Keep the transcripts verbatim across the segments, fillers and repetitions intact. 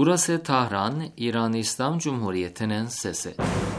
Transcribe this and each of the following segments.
Burası Tahran, İran İslam Cumhuriyeti'nin sesi.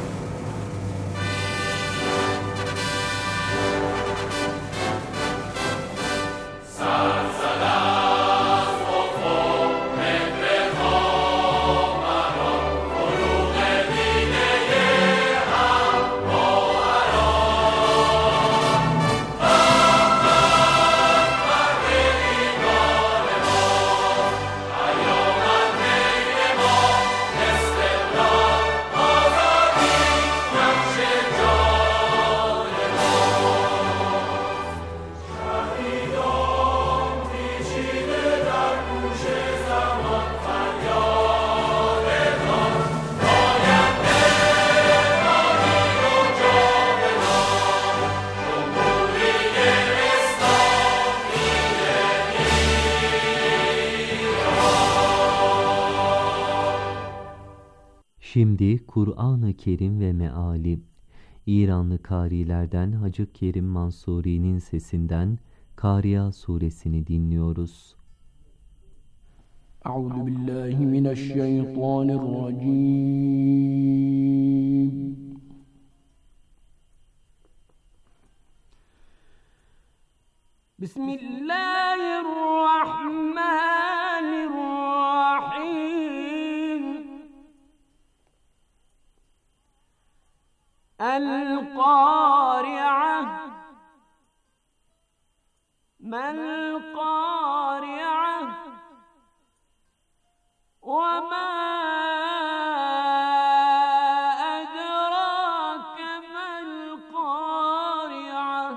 Şimdi Kur'an-ı Kerim ve meali, İranlı kârilerden Hacı Kerim Mansuri'nin sesinden Kâriya suresini dinliyoruz. Euzu billahi mineşşeytanirracim. Bismillahirrahmanirrahim. El-Qari'ah. Mel-Qari'ah. Ve ma edrake mel-Qari'ah.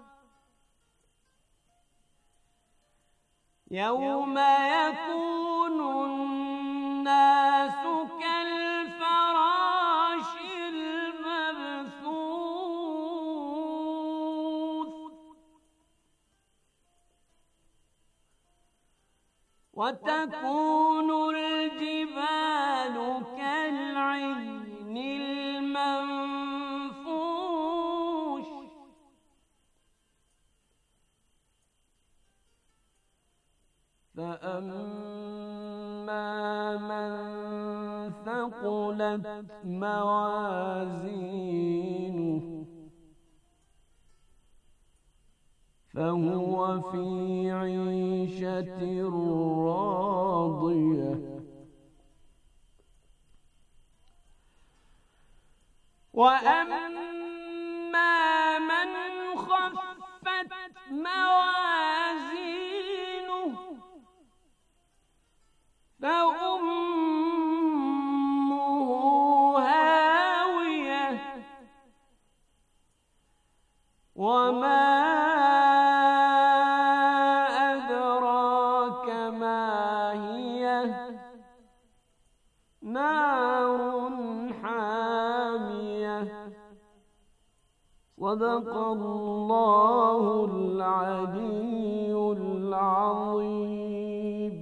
Yevme yekunun nâsu kel-ferâşil mebthûth. Ve tekunul cibalu kel-'ihnil menfûş. فَأَمَّا مَنْ ثَقُلَتْ مَوَازِينُهُ فَهُوَ فِي عِيشَةٍ رَاضِيَةٍ وَأَمَّا مَنْ خَفَّتْ مَوَازِينُهُ فَأُمُّهُ هَاوِيَةٌ وَمَا أَدْرَاكَ مَا هِيَهْ نَارٌ حَامِيَةٌ صَدَقَ اللّٰهُ الْعَلِيُّ الْعَظِيمُ.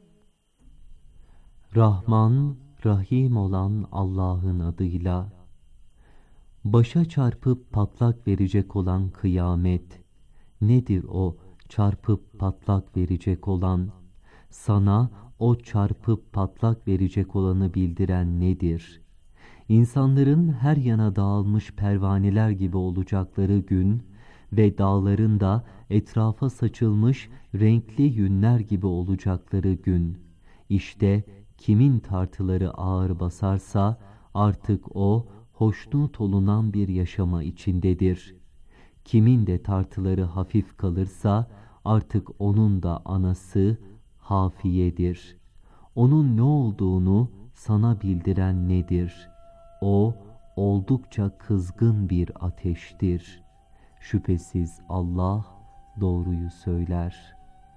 Rahman, Rahim olan Allah'ın adıyla. Başa çarpıp patlak verecek olan kıyamet. Nedir o çarpıp patlak verecek olan? Sana o çarpıp patlak verecek olanı bildiren nedir? İnsanların her yana dağılmış pervaneler gibi olacakları gün ve dağların da etrafa saçılmış renkli yünler gibi olacakları gün. İşte kimin tartıları ağır basarsa artık o hoşnut olunan bir yaşama içindedir. Kimin de tartıları hafif kalırsa artık onun da anası hafiyedir. Onun ne olduğunu sana bildiren nedir? O oldukça kızgın bir ateştir. Şüphesiz Allah doğruyu söyler.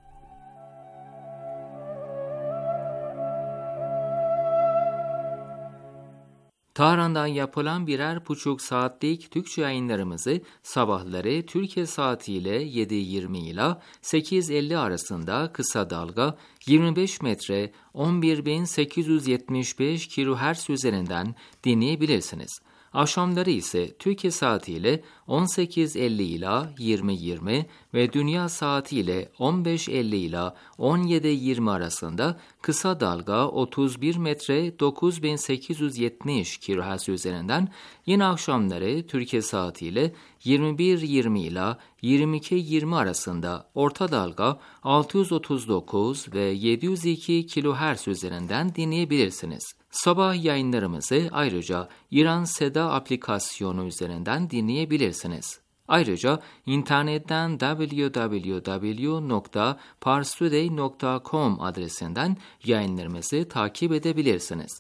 Tahran'dan yapılan birer buçuk saatlik Türkçe yayınlarımızı sabahları Türkiye saatiyle yedi yirmi ile sekiz elli arasında kısa dalga yirmi beş metre on bir bin sekiz yüz yetmiş beş kilohertz üzerinden dinleyebilirsiniz. Akşamları ise Türkiye saatiyle on sekiz elli ila yirmi yirmi ve dünya saatiyle on beş elli ila on yedi yirmi arasında kısa dalga otuz bir metre dokuz bin sekiz yüz yetmiş kilohertz üzerinden, yine akşamları Türkiye saatiyle yirmi bir yirmi ila yirmi iki yirmi arasında orta dalga altı yüz otuz dokuz ve yedi yüz iki kilohertz üzerinden dinleyebilirsiniz. Sabah yayınlarımızı ayrıca İran Seda aplikasyonu üzerinden dinleyebilirsiniz. Ayrıca internetten double-u double-u double-u nokta parstoday nokta com adresinden yayınlarımızı takip edebilirsiniz.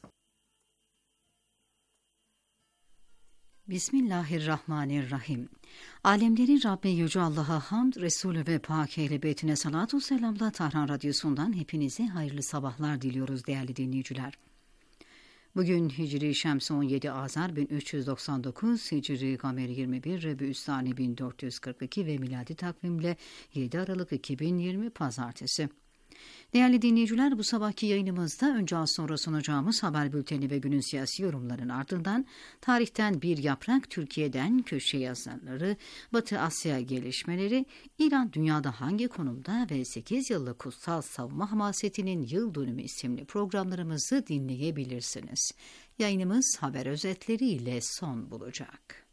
Bismillahirrahmanirrahim. Alemlerin Rabbi Yüce Allah'a hamd, Resulü ve Pak Ehl-i Beytine salatu selamla Tahran Radyosu'ndan hepinize hayırlı sabahlar diliyoruz değerli dinleyiciler. Bugün Hicri Şems on yedi Azar bin üç yüz doksan dokuz, Hicri Kamer yirmi bir, Rebiüssani bin dört yüz kırk iki ve miladi takvimle yedi Aralık iki bin yirmi Pazartesi. Değerli dinleyiciler, bu sabahki yayınımızda önce az sonra sunacağımız haber bülteni ve günün siyasi yorumların ardından tarihten bir yaprak, Türkiye'den köşe yazarları, Batı Asya gelişmeleri, İran dünyada hangi konumda ve sekiz yıllık kutsal savunma hamasetinin yıl dönümü isimli programlarımızı dinleyebilirsiniz. Yayınımız haber özetleriyle son bulacak.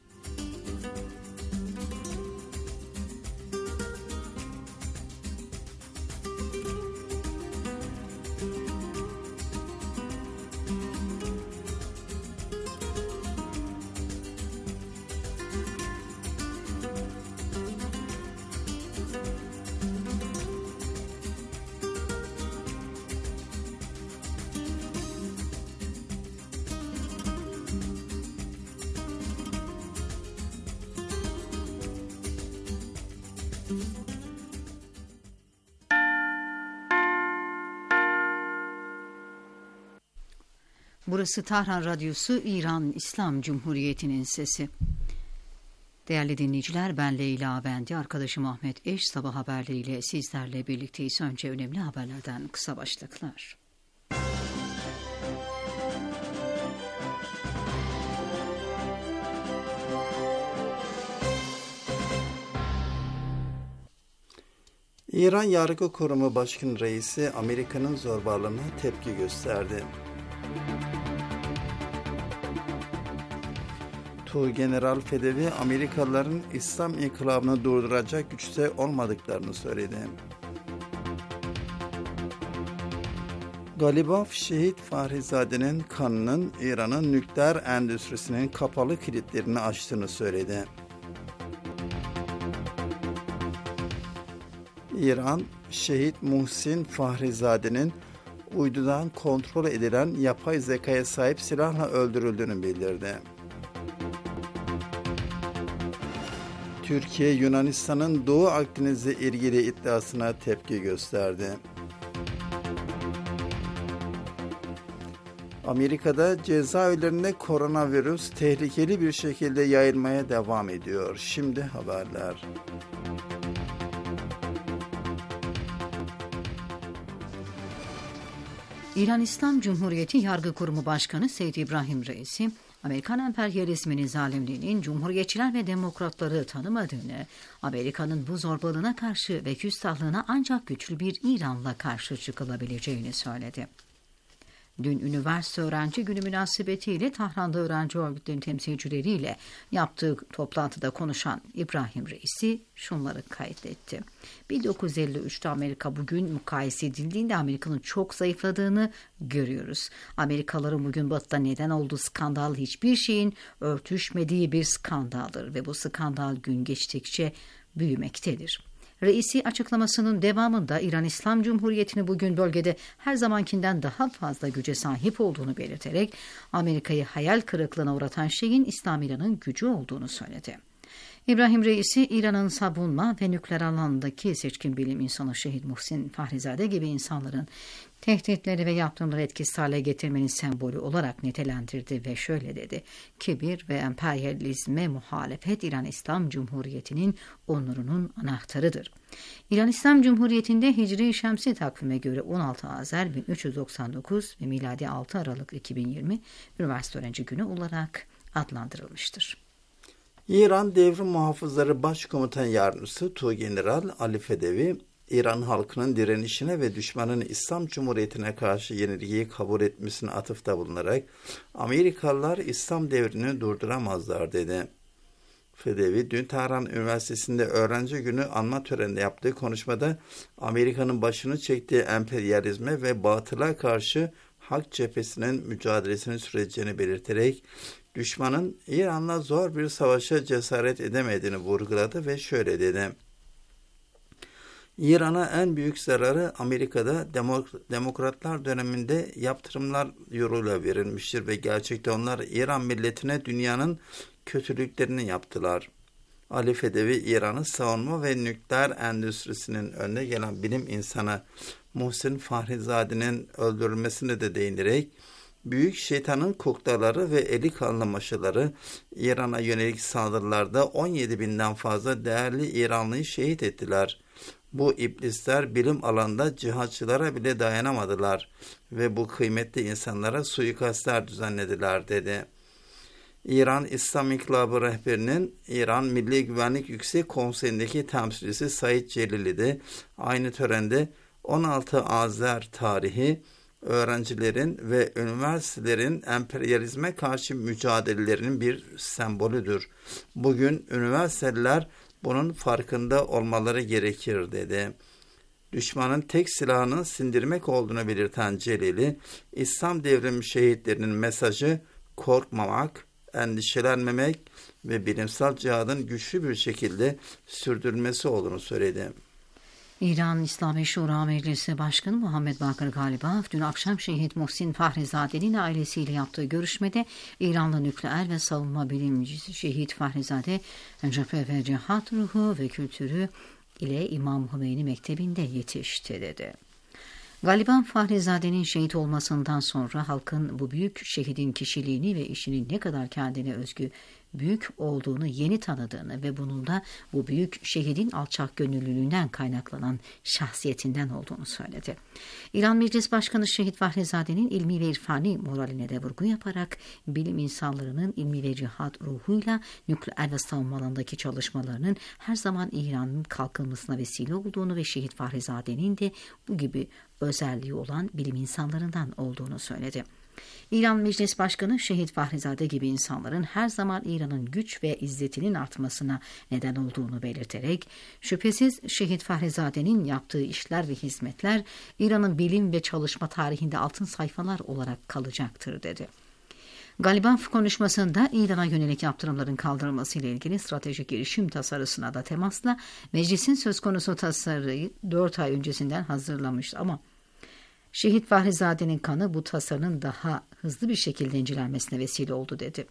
Burası Tahran Radyosu, İran İslam Cumhuriyeti'nin sesi. Değerli dinleyiciler, ben Leyla Bendi, arkadaşım Ahmet Eş sabah haberleriyle sizlerle birlikteyiz. Önce önemli haberlerden kısa başlıklar. İran Yargı Kurumu Başkan Reisi Amerika'nın zorbalığına tepki gösterdi. Tuğgeneral Fedevi, Amerikalıların İslam inkılabını durduracak güçte olmadıklarını söyledi. Galibaf, şehit Fahrizade'nin kanının İran'ın nükleer endüstrisinin kapalı kilitlerini açtığını söyledi. İran, şehit Muhsin Fahrizade'nin uydudan kontrol edilen yapay zekaya sahip silahla öldürüldüğünü bildirdi. Türkiye, Yunanistan'ın Doğu Akdeniz'le ilgili iddiasına tepki gösterdi. Amerika'da cezaevlerinde koronavirüs tehlikeli bir şekilde yayılmaya devam ediyor. Şimdi haberler. İran İslam Cumhuriyeti Yargı Kurumu Başkanı Seyyid İbrahim Reisi, Amerikan emperyalizminin zalimliğinin cumhuriyetçiler ve demokratları tanımadığını, Amerika'nın bu zorbalığına karşı ve küstahlığına ancak güçlü bir İran'la karşı çıkılabileceğini söyledi. Dün üniversite öğrenci günü münasebetiyle Tahran'da öğrenci örgütlerinin temsilcileriyle yaptığı toplantıda konuşan İbrahim Reisi şunları kaydetti. bin dokuz yüz elli üçte Amerika bugün mukayese edildiğinde Amerika'nın çok zayıfladığını görüyoruz. Amerikalıların bugün Batı'da neden olduğu skandal hiçbir şeyin örtüşmediği bir skandaldır ve bu skandal gün geçtikçe büyümektedir. Reisi açıklamasının devamında İran İslam Cumhuriyeti'ni bugün bölgede her zamankinden daha fazla güce sahip olduğunu belirterek Amerika'yı hayal kırıklığına uğratan şeyin İslam İran'ın gücü olduğunu söyledi. İbrahim Reisi, İran'ın savunma ve nükleer alandaki seçkin bilim insanı şehit Muhsin Fahrizade gibi insanların tehditleri ve yaptırımları etkisiz hale getirmenin sembolü olarak nitelendirdi ve şöyle dedi: kibir ve emperyalizme muhalefet İran İslam Cumhuriyeti'nin onurunun anahtarıdır. İran İslam Cumhuriyeti'nde Hicri Şemsi takvime göre on altı Azar bin üç yüz doksan dokuz ve miladi altı Aralık iki bin yirmi üniversite öğrenci günü olarak adlandırılmıştır. İran Devrim Muhafızları Başkomutan Yardımcısı Tuğgeneral Ali Fedevi, İran halkının direnişine ve düşmanın İslam Cumhuriyeti'ne karşı yenilgiyi kabul etmesine atıfta bulunarak Amerikalılar İslam devrini durduramazlar dedi. Fedevi dün Tahran Üniversitesi'nde öğrenci günü anma töreninde yaptığı konuşmada Amerika'nın başını çektiği emperyalizme ve batıla karşı hak cephesinin mücadelesini süreceğini belirterek düşmanın İran'la zor bir savaşa cesaret edemediğini vurguladı ve şöyle dedi. İran'a en büyük zararı Amerika'da demok- demokratlar döneminde yaptırımlar yoluyla verilmiştir ve gerçekten onlar İran milletine dünyanın kötülüklerini yaptılar. Ali Fedevi, İran'ın savunma ve nükleer endüstrisinin önde gelen bilim insanı Muhsin Fahrizade'nin öldürülmesine de değinerek, büyük şeytanın kuklaları ve eli kanlı maşaları İran'a yönelik saldırılarda on yedi binden fazla değerli İranlıyı şehit ettiler. Bu iblisler bilim alanında cihatçılara bile dayanamadılar ve bu kıymetli insanlara suikastlar düzenlediler dedi. İran İslam İnkılabı rehberinin İran Milli Güvenlik Yüksek Konseyi'ndeki temsilcisi Said Celili de aynı törende on altı Azer tarihi, öğrencilerin ve üniversitelerin emperyalizme karşı mücadelelerinin bir sembolüdür. Bugün üniversiteler bunun farkında olmaları gerekir dedi. Düşmanın tek silahının sindirmek olduğunu belirten Celili, İslam devrimi şehitlerinin mesajı korkmamak, endişelenmemek ve bilimsel cihadın güçlü bir şekilde sürdürülmesi olduğunu söyledi. İran İslami Şura Meclisi Başkanı Muhammed Bakır Galibaf dün akşam şehit Muhsin Fahrizade'nin ailesiyle yaptığı görüşmede İranlı nükleer ve savunma bilimcisi şehit Fahrizade cephe ve cihat ruhu ve kültürü ile İmam Hümeyni Mektebi'nde yetişti dedi. Galibaf Fahrizade'nin şehit olmasından sonra halkın bu büyük şehidin kişiliğini ve işinin ne kadar kendine özgü büyük olduğunu yeni tanıdığını ve bunun da bu büyük şehidin alçak gönüllülüğünden kaynaklanan şahsiyetinden olduğunu söyledi. İran Meclis Başkanı Şehit Fahrizade'nin ilmi ve irfani moraline de vurgu yaparak bilim insanlarının ilmi ve cihat ruhuyla nükleer ve savunma alanındaki çalışmalarının her zaman İran'ın kalkınmasına vesile olduğunu ve Şehit Fahrizade'nin de bu gibi özelliği olan bilim insanlarından olduğunu söyledi. İran Meclis Başkanı Şehit Fahrizade gibi insanların her zaman İran'ın güç ve izzetinin artmasına neden olduğunu belirterek, şüphesiz Şehit Fahrizade'nin yaptığı işler ve hizmetler İran'ın bilim ve çalışma tarihinde altın sayfalar olarak kalacaktır dedi. Galibaf konuşmasında İran'a yönelik yaptırımların kaldırılması ile ilgili stratejik girişim tasarısına da temasla meclisin söz konusu tasarıyı dört ay öncesinden hazırlamıştı ama Şehit Fahrizade'nin kanı bu tasarının daha hızlı bir şekilde incelenmesine vesile oldu dedi.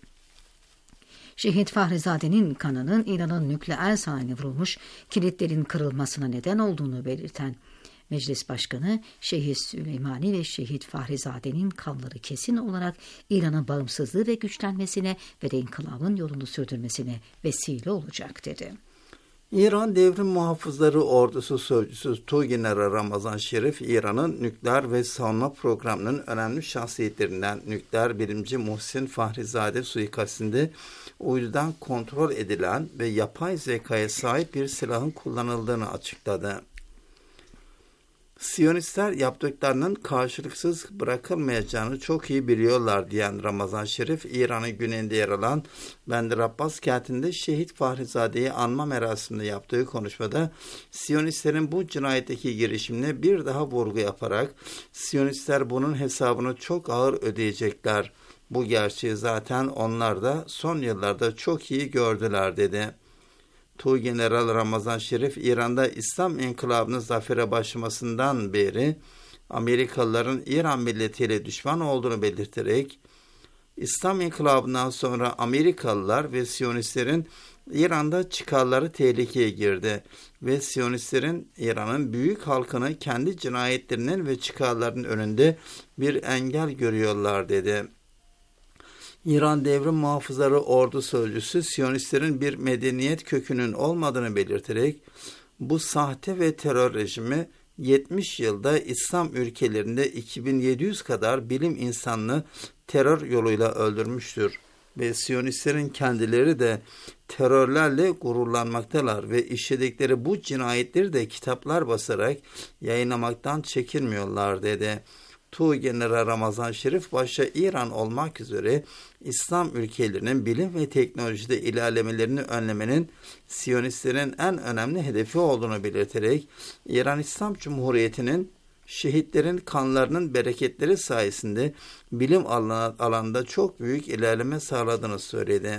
Şehit Fahrizade'nin kanının İran'ın nükleer sanayine vurulmuş kilitlerin kırılmasına neden olduğunu belirten Meclis Başkanı, Şehit Süleymani ve Şehit Fahrizade'nin kanları kesin olarak İran'ın bağımsızlığı ve güçlenmesine ve de inkılabın yolunu sürdürmesine vesile olacak dedi. İran Devrim Muhafızları Ordusu Sözcüsü Tuğgeneral Ramazan Şerif, İran'ın nükleer ve savunma programının önemli şahsiyetlerinden nükleer bilimci Muhsin Fahrizade suikastinde uydudan kontrol edilen ve yapay zekaya sahip bir silahın kullanıldığını açıkladı. Siyonistler yaptıklarının karşılıksız bırakılmayacağını çok iyi biliyorlar diyen Ramazan Şerif, İran'ın güneyinde yer alan Bandar Abbas kentinde Şehit Fahrizade'yi anma merasiminde yaptığı konuşmada Siyonistlerin bu cinayetteki girişimine bir daha vurgu yaparak Siyonistler bunun hesabını çok ağır ödeyecekler. Bu gerçeği zaten onlar da son yıllarda çok iyi gördüler dedi. Tuğgeneral Ramazan Şerif, İran'da İslam İnkılabı'nın zafere başlamasından beri Amerikalıların İran milletiyle düşman olduğunu belirterek, İslam İnkılabı'ndan sonra Amerikalılar ve Siyonistlerin İran'da çıkarları tehlikeye girdi ve Siyonistlerin İran'ın büyük halkını kendi cinayetlerinin ve çıkarlarının önünde bir engel görüyorlar dedi. İran Devrim Muhafızları Ordu Sözcüsü, Siyonistlerin bir medeniyet kökünün olmadığını belirterek, bu sahte ve terör rejimi yetmiş yılda İslam ülkelerinde iki bin yedi yüz kadar bilim insanını terör yoluyla öldürmüştür. ve Siyonistlerin kendileri de terörlerle gururlanmaktalar ve işledikleri bu cinayetleri de kitaplar basarak yayınlamaktan çekinmiyorlar dedi. Tuğgeneral Ramazan Şerif başta İran olmak üzere İslam ülkelerinin bilim ve teknolojide ilerlemelerini önlemenin Siyonistlerin en önemli hedefi olduğunu belirterek İran İslam Cumhuriyeti'nin şehitlerin kanlarının bereketleri sayesinde bilim alanında çok büyük ilerleme sağladığını söyledi.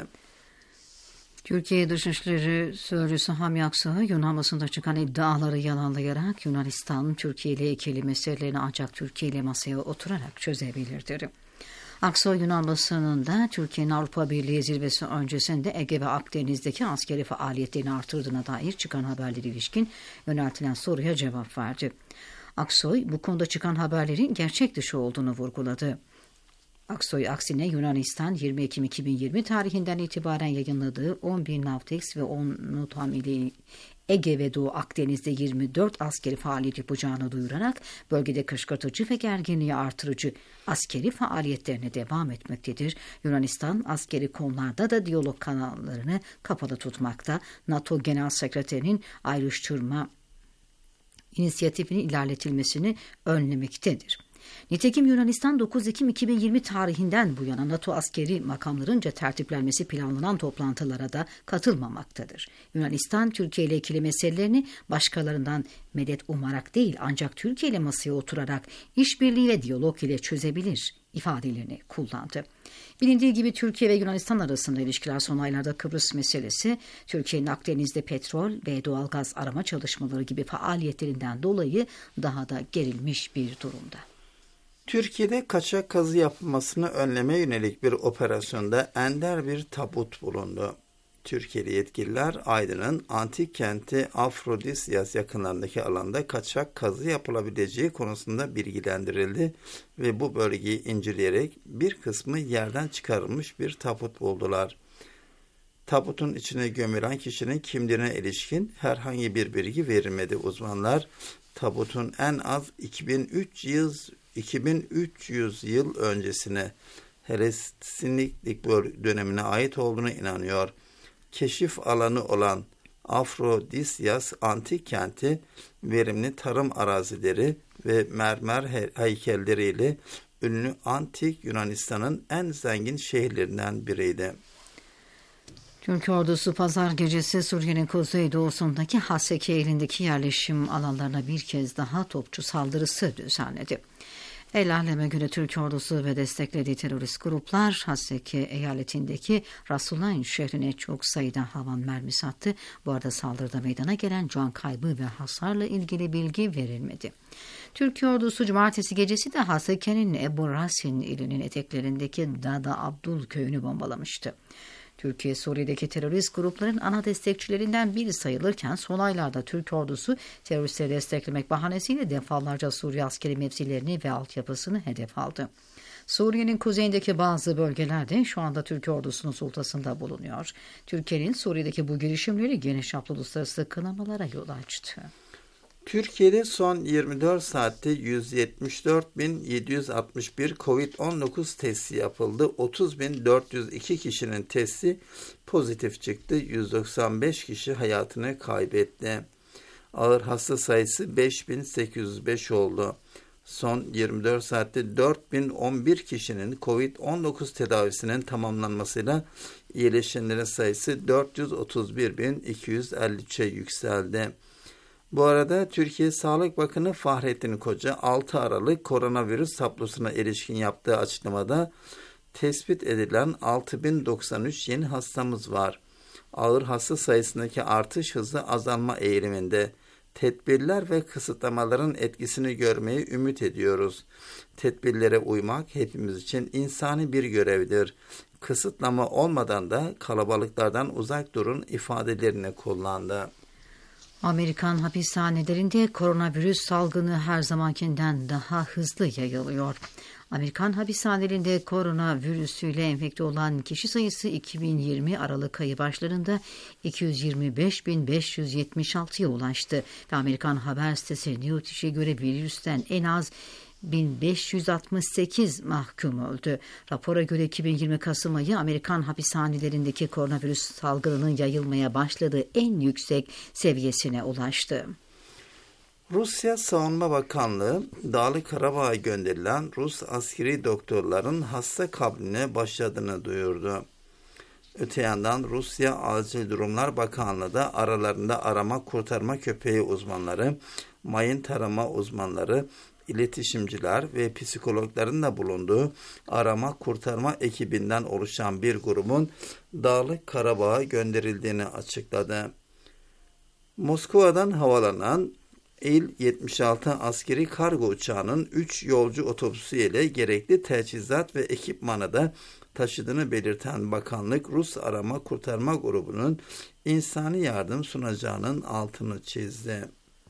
Türkiye Dışişleri Sözcüsü Hami Aksoy, Yunan basında çıkan iddiaları yalanlayarak Yunanistan, Türkiye ile ikili meselelerini ancak Türkiye ile masaya oturarak çözebilir dedi. Aksoy, Yunan basınında Türkiye'nin Avrupa Birliği zirvesi öncesinde Ege ve Akdeniz'deki askeri faaliyetlerini artırdığına dair çıkan haberlere ilişkin yöneltilen soruya cevap verdi. Aksoy, bu konuda çıkan haberlerin gerçek dışı olduğunu vurguladı. Aksoy aksine Yunanistan yirmi Ekim iki bin yirmi tarihinden itibaren yayınladığı on bin Navtex ve on Nutam ile Ege ve Doğu Akdeniz'de yirmi dört askeri faaliyet yapacağını duyurarak bölgede kışkırtıcı ve gerginliği artırıcı askeri faaliyetlerine devam etmektedir. Yunanistan askeri konularda da diyalog kanallarını kapalı tutmakta. NATO Genel Sekreterinin ayrıştırma inisiyatifinin ilerletilmesini önlemektedir. Nitekim Yunanistan dokuz Ekim iki bin yirmi tarihinden bu yana NATO askeri makamlarınca tertiplenmesi planlanan toplantılara da katılmamaktadır. Yunanistan, Türkiye ile ikili meselelerini başkalarından medet umarak değil ancak Türkiye ile masaya oturarak işbirliği ve diyalog ile çözebilir ifadelerini kullandı. Bilindiği gibi Türkiye ve Yunanistan arasında ilişkiler son aylarda Kıbrıs meselesi, Türkiye'nin Akdeniz'de petrol ve doğalgaz arama çalışmaları gibi faaliyetlerinden dolayı daha da gerilmiş bir durumda. Türkiye'de kaçak kazı yapılmasını önlemeye yönelik bir operasyonda ender bir tabut bulundu. Türkiye'li yetkililer Aydın'ın antik kenti Afrodisyas yakınlarındaki alanda kaçak kazı yapılabileceği konusunda bilgilendirildi ve bu bölgeyi inceleyerek bir kısmı yerden çıkarılmış bir tabut buldular. Tabutun içine gömülen kişinin kimliğine ilişkin herhangi bir bilgi verilmedi. Uzmanlar tabutun en az iki bin üç yüz iki bin üç yüz yıl öncesine Helenistik dönemine ait olduğunu inanıyor. Keşif alanı olan Afrodisyas antik kenti verimli tarım arazileri ve mermer heykelleriyle ünlü antik Yunanistan'ın en zengin şehirlerinden biriydi. Türk ordusu pazar gecesi Suriye'nin kuzeydoğusundaki Haseki elindeki yerleşim alanlarına bir kez daha topçu saldırısı düzenledi. El Alem'e göre Türk ordusu ve desteklediği terörist gruplar Haseki eyaletindeki Rasulayn şehrine çok sayıda havan mermisi attı. Bu arada saldırıda meydana gelen can kaybı ve hasarla ilgili bilgi verilmedi. Türk ordusu cumartesi gecesi de Haseki'nin Ebu Rasin ilinin eteklerindeki Dada Abdul köyünü bombalamıştı. Türkiye, Suriye'deki terörist grupların ana destekçilerinden biri sayılırken son aylarda Türk ordusu teröristleri desteklemek bahanesiyle defalarca Suriye askeri mevzilerini ve altyapısını hedef aldı. Suriye'nin kuzeyindeki bazı bölgelerde şu anda Türk ordusunun sultasında bulunuyor. Türkiye'nin Suriye'deki bu girişimleri geniş çaplı uluslararası kınamalara yol açtı. Türkiye'de son yirmi dört saatte yüz yetmiş dört bin yedi yüz altmış bir kovid on dokuz testi yapıldı. otuz bin dört yüz iki kişinin testi pozitif çıktı. yüz doksan beş kişi hayatını kaybetti. Ağır hasta sayısı beş bin sekiz yüz beş oldu. Son yirmi dört saatte dört bin on bir kişinin kovid on dokuz tedavisinin tamamlanmasıyla iyileşenlerin sayısı dört yüz otuz bir bin iki yüz elli üçe yükseldi. Bu arada Türkiye Sağlık Bakanı Fahrettin Koca altı Aralık koronavirüs tablosuna ilişkin yaptığı açıklamada tespit edilen altı bin doksan üç yeni hastamız var. Ağır hasta sayısındaki artış hızı azalma eğiliminde. Tedbirler ve kısıtlamaların etkisini görmeyi ümit ediyoruz. Tedbirlere uymak hepimiz için insani bir görevdir. Kısıtlama olmadan da kalabalıklardan uzak durun ifadelerini kullandı. Amerikan hapishanelerinde koronavirüs salgını her zamankinden daha hızlı yayılıyor. Amerikan hapishanelerinde koronavirüsüyle enfekte olan kişi sayısı iki bin yirmi Aralık ayı başlarında iki yüz yirmi beş bin beş yüz yetmiş altıya ulaştı ve Amerikan haber sitesi Newtish'e göre virüsten en az bin beş yüz altmış sekiz mahkum öldü. Rapora göre iki bin yirmi Kasım ayı Amerikan hapishanelerindeki koronavirüs salgınının yayılmaya başladığı en yüksek seviyesine ulaştı. Rusya Savunma Bakanlığı, Dağlık Karabağ'a gönderilen Rus askeri doktorların hasta kabline başladığını duyurdu. Öte yandan Rusya Acil Durumlar Bakanlığı da aralarında arama kurtarma köpeği uzmanları, mayın tarama uzmanları, iletişimciler ve psikologların da bulunduğu arama kurtarma ekibinden oluşan bir grubun Dağlık Karabağ'a gönderildiğini açıkladı. Moskova'dan havalanan İl yetmiş altı askeri kargo uçağının üç yolcu otobüsü ile gerekli teçhizat ve ekipmanı da taşıdığını belirten bakanlık, Rus arama kurtarma grubunun insani yardım sunacağının altını çizdi.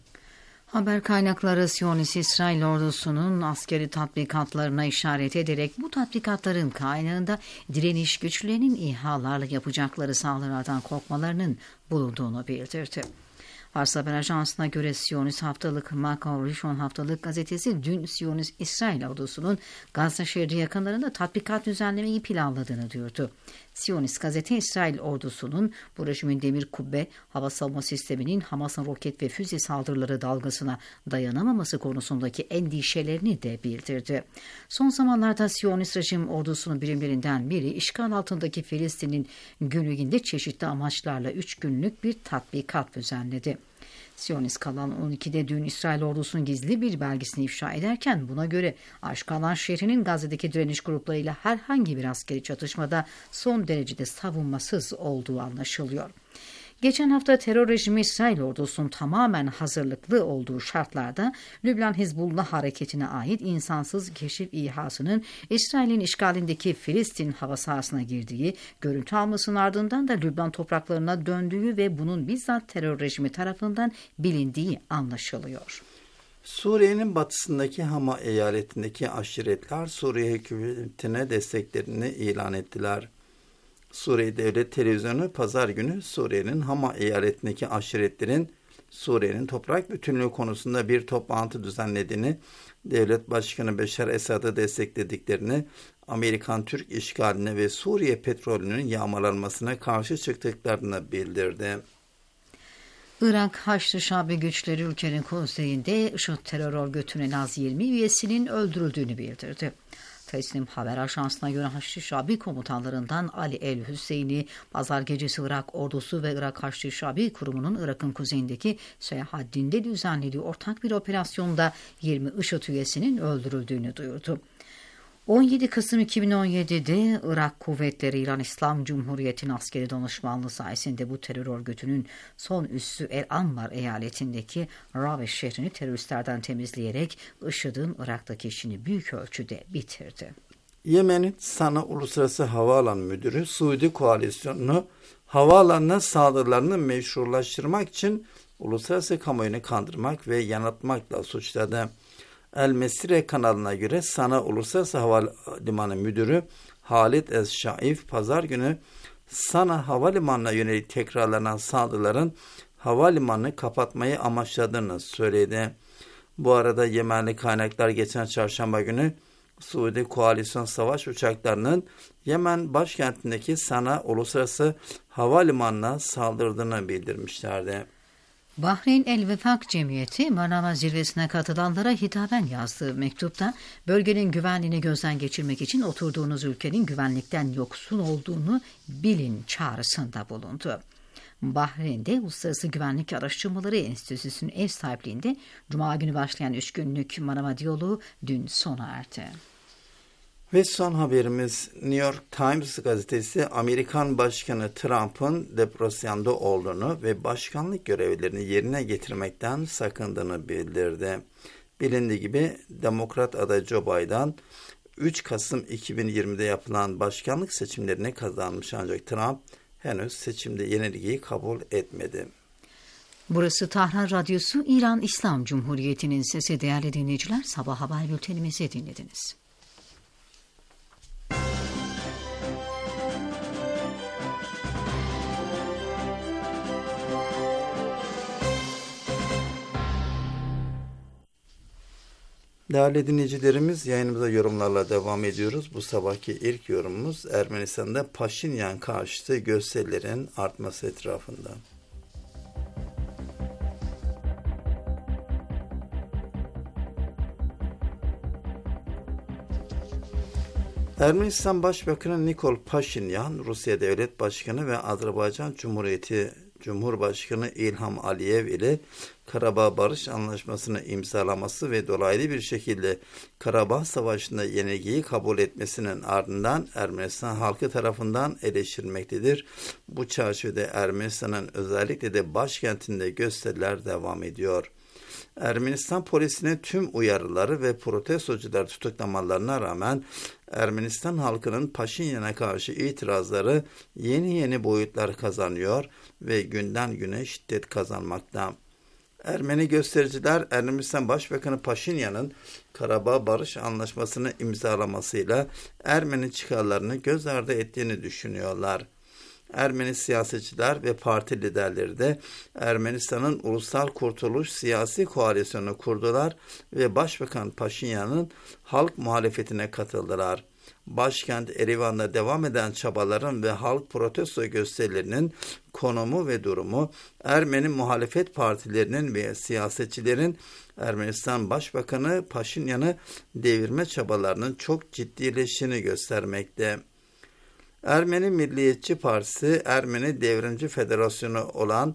Haber kaynakları Siyonist İsrail ordusunun askeri tatbikatlarına işaret ederek bu tatbikatların kaynağında direniş güçlerinin İHA'larla yapacakları saldırılardan korkmalarının bulunduğunu bildirdi. Fars Haber Ajansı'na göre Siyonist haftalık Makar Rishon haftalık gazetesi dün Siyonist İsrail ordusunun Gazze şehri yakınlarında tatbikat düzenlemeyi planladığını duyurdu. Siyonist gazete İsrail ordusunun bu rejimin demir kubbe hava savunma sisteminin Hamas'ın roket ve füze saldırıları dalgasına dayanamaması konusundaki endişelerini de bildirdi. Son zamanlarda Siyonist rejim ordusunun birimlerinden biri işgal altındaki Filistin'in güneyinde çeşitli amaçlarla üç günlük bir tatbikat düzenledi. Siyonist Kalan on ikide dün İsrail ordusunun gizli bir belgesini ifşa ederken buna göre Aşkalan şehrinin Gazze'deki direniş gruplarıyla herhangi bir askeri çatışmada son derecede savunmasız olduğu anlaşılıyor. Geçen hafta terör rejimi İsrail ordusunun tamamen hazırlıklı olduğu şartlarda Lübnan Hizbullah hareketine ait insansız keşif İHA'sının İsrail'in işgalindeki Filistin hava sahasına girdiği, görüntü almasının ardından da Lübnan topraklarına döndüğü ve bunun bizzat terör rejimi tarafından bilindiği anlaşılıyor. Suriye'nin batısındaki Hama eyaletindeki aşiretler Suriye hükümetine desteklerini ilan ettiler. Suriye Devlet Televizyonu pazar günü Suriye'nin Hama eyaletindeki aşiretlerin Suriye'nin toprak bütünlüğü konusunda bir toplantı düzenlediğini, Devlet Başkanı Beşar Esad'ı desteklediklerini, Amerikan Türk işgaline ve Suriye petrolünün yağmalanmasına karşı çıktıklarını bildirdi. Irak Haçlı Şabi güçleri ülkenin kuzeyinde IŞİD terör örgütünün en az yirmi üyesinin öldürüldüğünü bildirdi. Teslim Haber Ajansı'na göre Haçlı Şabi komutanlarından Ali El Hüseyni, pazar gecesi Irak ordusu ve Irak Haçlı Şabi kurumunun Irak'ın kuzeyindeki Selahaddin'de düzenlediği ortak bir operasyonda yirmi IŞİD üyesinin öldürüldüğünü duyurdu. on yedi Kasım iki bin on yedi'de Irak kuvvetleri İran İslam Cumhuriyeti'nin askeri danışmanlığı sayesinde bu terör örgütünün son üssü El Anbar eyaletindeki Raveş şehrini teröristlerden temizleyerek IŞİD'in Irak'taki işini büyük ölçüde bitirdi. Yemen'in Sana Uluslararası Havaalanı Müdürü Suudi koalisyonunu havaalanına saldırılarını meşrulaştırmak için uluslararası kamuoyunu kandırmak ve yanıltmakla suçladı. El Mesire kanalına göre Sana Uluslararası Havalimanı Müdürü Halid Es-Şaif pazar günü Sana Havalimanı'na yönelik tekrarlanan saldırıların havalimanını kapatmayı amaçladığını söyledi. Bu arada Yemenli kaynaklar geçen çarşamba günü Suudi koalisyon savaş uçaklarının Yemen başkentindeki Sana Uluslararası Havalimanı'na saldırdığını bildirmişlerdi. Bahreyn El Vefak Cemiyeti, Manama zirvesine katılanlara hitaben yazdığı mektupta bölgenin güvenliğini gözden geçirmek için oturduğunuz ülkenin güvenlikten yoksun olduğunu bilin çağrısında bulundu. Bahreyn'de Uluslararası Güvenlik Araştırmaları Enstitüsü'nün ev sahipliğinde Cuma günü başlayan üç günlük Manama diyaloğu dün sona erdi. Ve son haberimiz New York Times gazetesi Amerikan Başkanı Trump'ın depresyonda olduğunu ve başkanlık görevlerini yerine getirmekten sakındığını bildirdi. Bilindiği gibi Demokrat aday Joe Biden üç Kasım iki bin yirmi'de yapılan başkanlık seçimlerini kazanmış ancak Trump henüz seçimde yenilgiyi kabul etmedi. Burası Tahran Radyosu, İran İslam Cumhuriyeti'nin sesi. Değerli dinleyiciler, sabah haber bültenimizi dinlediniz. Değerli dinleyicilerimiz, yayınımıza yorumlarla devam ediyoruz. Bu sabahki ilk yorumumuz Ermenistan'da Paşinyan karşıtı gösterilerin artması etrafında. Ermenistan Başbakanı Nikol Paşinyan, Rusya Devlet Başkanı ve Azerbaycan Cumhuriyeti Cumhurbaşkanı İlham Aliyev ile Karabağ Barış Anlaşması'nı imzalaması ve dolaylı bir şekilde Karabağ Savaşı'nda yenilgiyi kabul etmesinin ardından Ermenistan halkı tarafından eleştirilmektedir. Bu çerçevede Ermenistan'ın özellikle de başkentinde gösteriler devam ediyor. Ermenistan polisine tüm uyarıları ve protestocular tutuklamalarına rağmen Ermenistan halkının Paşinyan'a karşı itirazları yeni yeni boyutlar kazanıyor ve günden güne şiddet kazanmakta. Ermeni göstericiler Ermenistan Başbakanı Paşinyan'ın Karabağ Barış Anlaşması'nı imzalamasıyla Ermeni çıkarlarını göz ardı ettiğini düşünüyorlar. Ermeni siyasetçiler ve parti liderleri de Ermenistan'ın Ulusal Kurtuluş Siyasi Koalisyonu kurdular ve Başbakan Paşinyan'ın halk muhalefetine katıldılar. Başkent Erivan'da devam eden çabaların ve halk protesto gösterilerinin konumu ve durumu Ermeni muhalefet partilerinin ve siyasetçilerin Ermenistan Başbakanı Paşinyan'ı devirme çabalarının çok ciddileştiğini göstermekte. Ermeni Milliyetçi Partisi, Ermeni Devrimci Federasyonu olan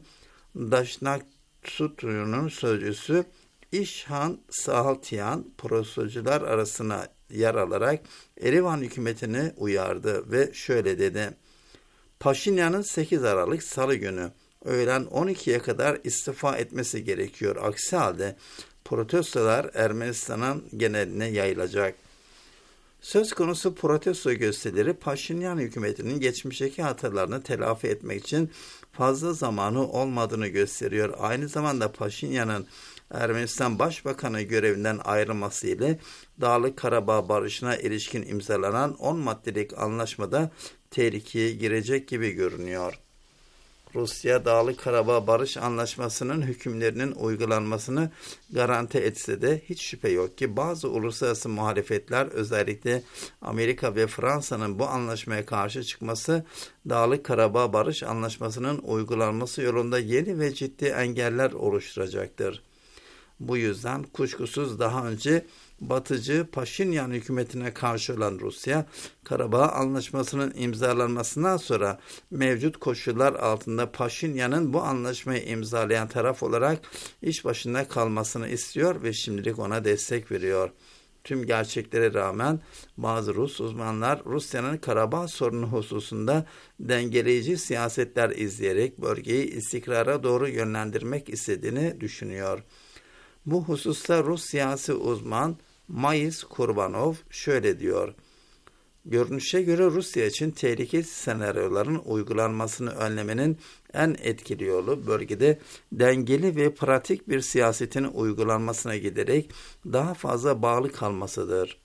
Daşnaksutyu'nun sözcüsü İşhan Sahaltyan protestocular arasına yer alarak Erivan hükümetini uyardı ve şöyle dedi: Paşinyan'ın sekiz Aralık Salı günü öğlen on ikiye kadar istifa etmesi gerekiyor. Aksi halde protestolar Ermenistan'ın geneline yayılacak. Söz konusu protesto gösterileri Paşinyan hükümetinin geçmişteki hatalarını telafi etmek için fazla zamanı olmadığını gösteriyor. Aynı zamanda Paşinyan'ın Ermenistan Başbakanı görevinden ayrılması ile Dağlık Karabağ Barışı'na ilişkin imzalanan on maddelik anlaşmada tehlikeye girecek gibi görünüyor. Rusya, Dağlık Karabağ Barış Anlaşması'nın hükümlerinin uygulanmasını garanti etse de hiç şüphe yok ki bazı uluslararası muhalefetler, özellikle Amerika ve Fransa'nın bu anlaşmaya karşı çıkması, Dağlık Karabağ Barış Anlaşması'nın uygulanması yolunda yeni ve ciddi engeller oluşturacaktır. Bu yüzden kuşkusuz daha önce Batıcı Paşinyan hükümetine karşı olan Rusya, Karabağ Anlaşması'nın imzalanmasından sonra mevcut koşullar altında Paşinyan'ın bu anlaşmayı imzalayan taraf olarak iş başında kalmasını istiyor ve şimdilik ona destek veriyor. Tüm gerçeklere rağmen bazı Rus uzmanlar Rusya'nın Karabağ sorunu hususunda dengeleyici siyasetler izleyerek bölgeyi istikrara doğru yönlendirmek istediğini düşünüyor. Bu hususta Rus siyasi uzman Mayis Kurbanov şöyle diyor: Görünüşe göre Rusya için tehlikeli senaryoların uygulanmasını önlemenin en etkili yolu bölgede dengeli ve pratik bir siyasetin uygulanmasına giderek daha fazla bağlı kalmasıdır.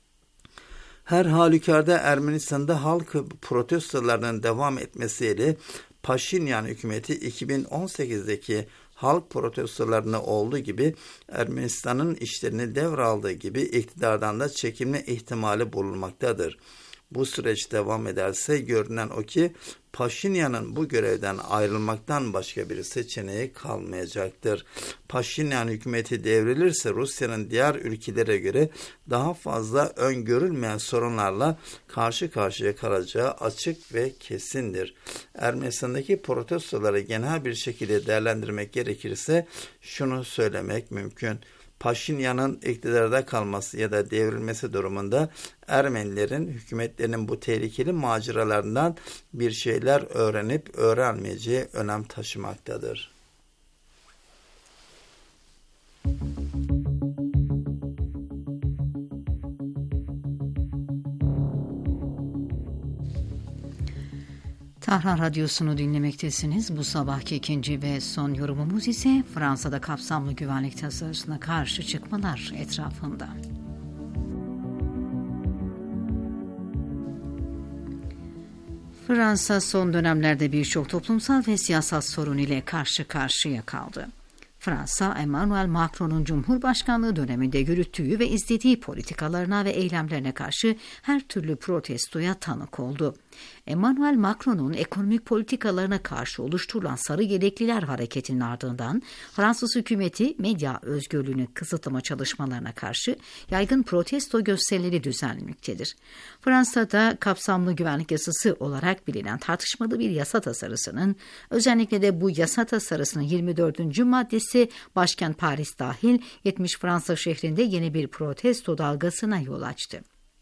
Her halükarda Ermenistan'da halk protestolarının devam etmesiyle Paşinyan hükümeti iki bin on sekizdeki halk protestolarında olduğu gibi Ermenistan'ın işlerini devraldığı gibi iktidardan da çekilme ihtimali bulunmaktadır. Bu süreç devam ederse görünen o ki Paşinyan'ın bu görevden ayrılmaktan başka bir seçeneği kalmayacaktır. Paşinyan hükümeti devrilirse Rusya'nın diğer ülkelere göre daha fazla öngörülmeyen sorunlarla karşı karşıya kalacağı açık ve kesindir. Ermenistan'daki protestoları genel bir şekilde değerlendirmek gerekirse şunu söylemek mümkün: Paşinyan'ın iktidarda kalması ya da devrilmesi durumunda Ermenilerin hükümetlerinin bu tehlikeli maceralarından bir şeyler öğrenip öğrenmeyeceği önem taşımaktadır. Tahran Radyosu'nu dinlemektesiniz. Bu sabahki ikinci ve son yorumumuz ise Fransa'da kapsamlı güvenlik tasarısına karşı çıkmalar etrafında. Fransa son dönemlerde birçok toplumsal ve siyasal sorun ile karşı karşıya kaldı. Fransa, Emmanuel Macron'un Cumhurbaşkanlığı döneminde yürüttüğü ve izlediği politikalarına ve eylemlerine karşı her türlü protestoya tanık oldu. Emmanuel Macron'un ekonomik politikalarına karşı oluşturulan Sarı Yelekliler hareketinin ardından Fransız hükümeti medya özgürlüğünü kısıtlama çalışmalarına karşı yaygın protesto gösterileri düzenlemektedir. Fransa'da kapsamlı güvenlik yasası olarak bilinen tartışmalı bir yasa tasarısının, özellikle de bu yasa tasarısının yirmi dördüncü maddesi başkent Paris dahil yetmiş Fransa şehrinde yeni bir protesto dalgasına yol açtı.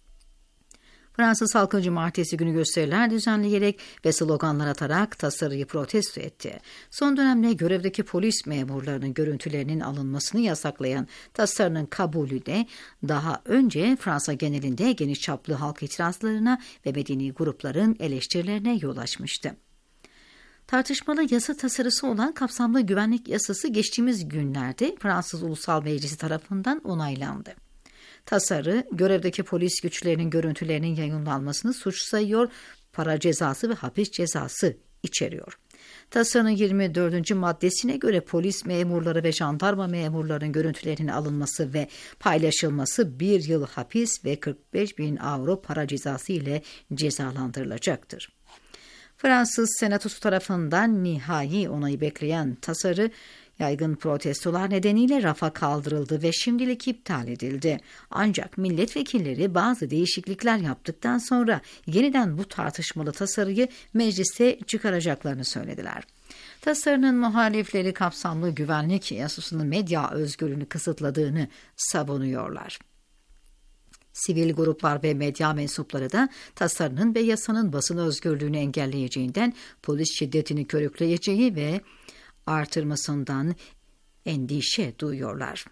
Fransız halkı cumartesi günü gösteriler düzenleyerek ve sloganlar atarak tasarıyı protesto etti. Son dönemde görevdeki polis memurlarının görüntülerinin alınmasını yasaklayan tasarının kabulü de daha önce Fransa genelinde geniş çaplı halk itirazlarına ve medeni grupların eleştirilerine yol açmıştı. Tartışmalı yasa tasarısı olan kapsamlı güvenlik yasası geçtiğimiz günlerde Fransız Ulusal Meclisi tarafından onaylandı. Tasarı, görevdeki polis güçlerinin görüntülerinin yayınlanmasını suç sayıyor, para cezası ve hapis cezası içeriyor. Tasarının yirmi dördüncü maddesine göre polis memurları ve jandarma memurlarının görüntülerinin alınması ve paylaşılması bir yıl hapis ve kırk beş bin avro para cezası ile cezalandırılacaktır. Fransız Senatosu tarafından nihai onayı bekleyen tasarı, yaygın protestolar nedeniyle rafa kaldırıldı ve şimdilik iptal edildi. Ancak milletvekilleri bazı değişiklikler yaptıktan sonra yeniden bu tartışmalı tasarıyı meclise çıkaracaklarını söylediler. Tasarının muhalifleri kapsamlı güvenlik yasasının medya özgürlüğünü kısıtladığını savunuyorlar. Sivil gruplar ve medya mensupları da tasarının ve yasanın basın özgürlüğünü engelleyeceğinden, polis şiddetini körükleyeceği ve artırmasından endişe duyuyorlar.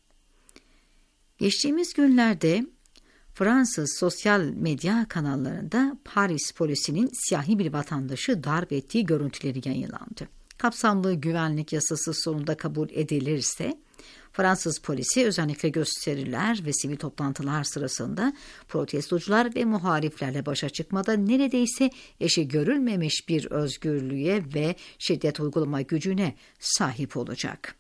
Geçtiğimiz günlerde Fransız sosyal medya kanallarında Paris polisinin siyahi bir vatandaşı darp ettiği görüntüleri yayınlandı. Kapsamlı güvenlik yasası sonunda kabul edilirse, Fransız polisi özellikle gösteriler ve sivil toplantılar sırasında protestocular ve muhaliflerle başa çıkmada neredeyse eşi görülmemiş bir özgürlüğe ve şiddet uygulama gücüne sahip olacak.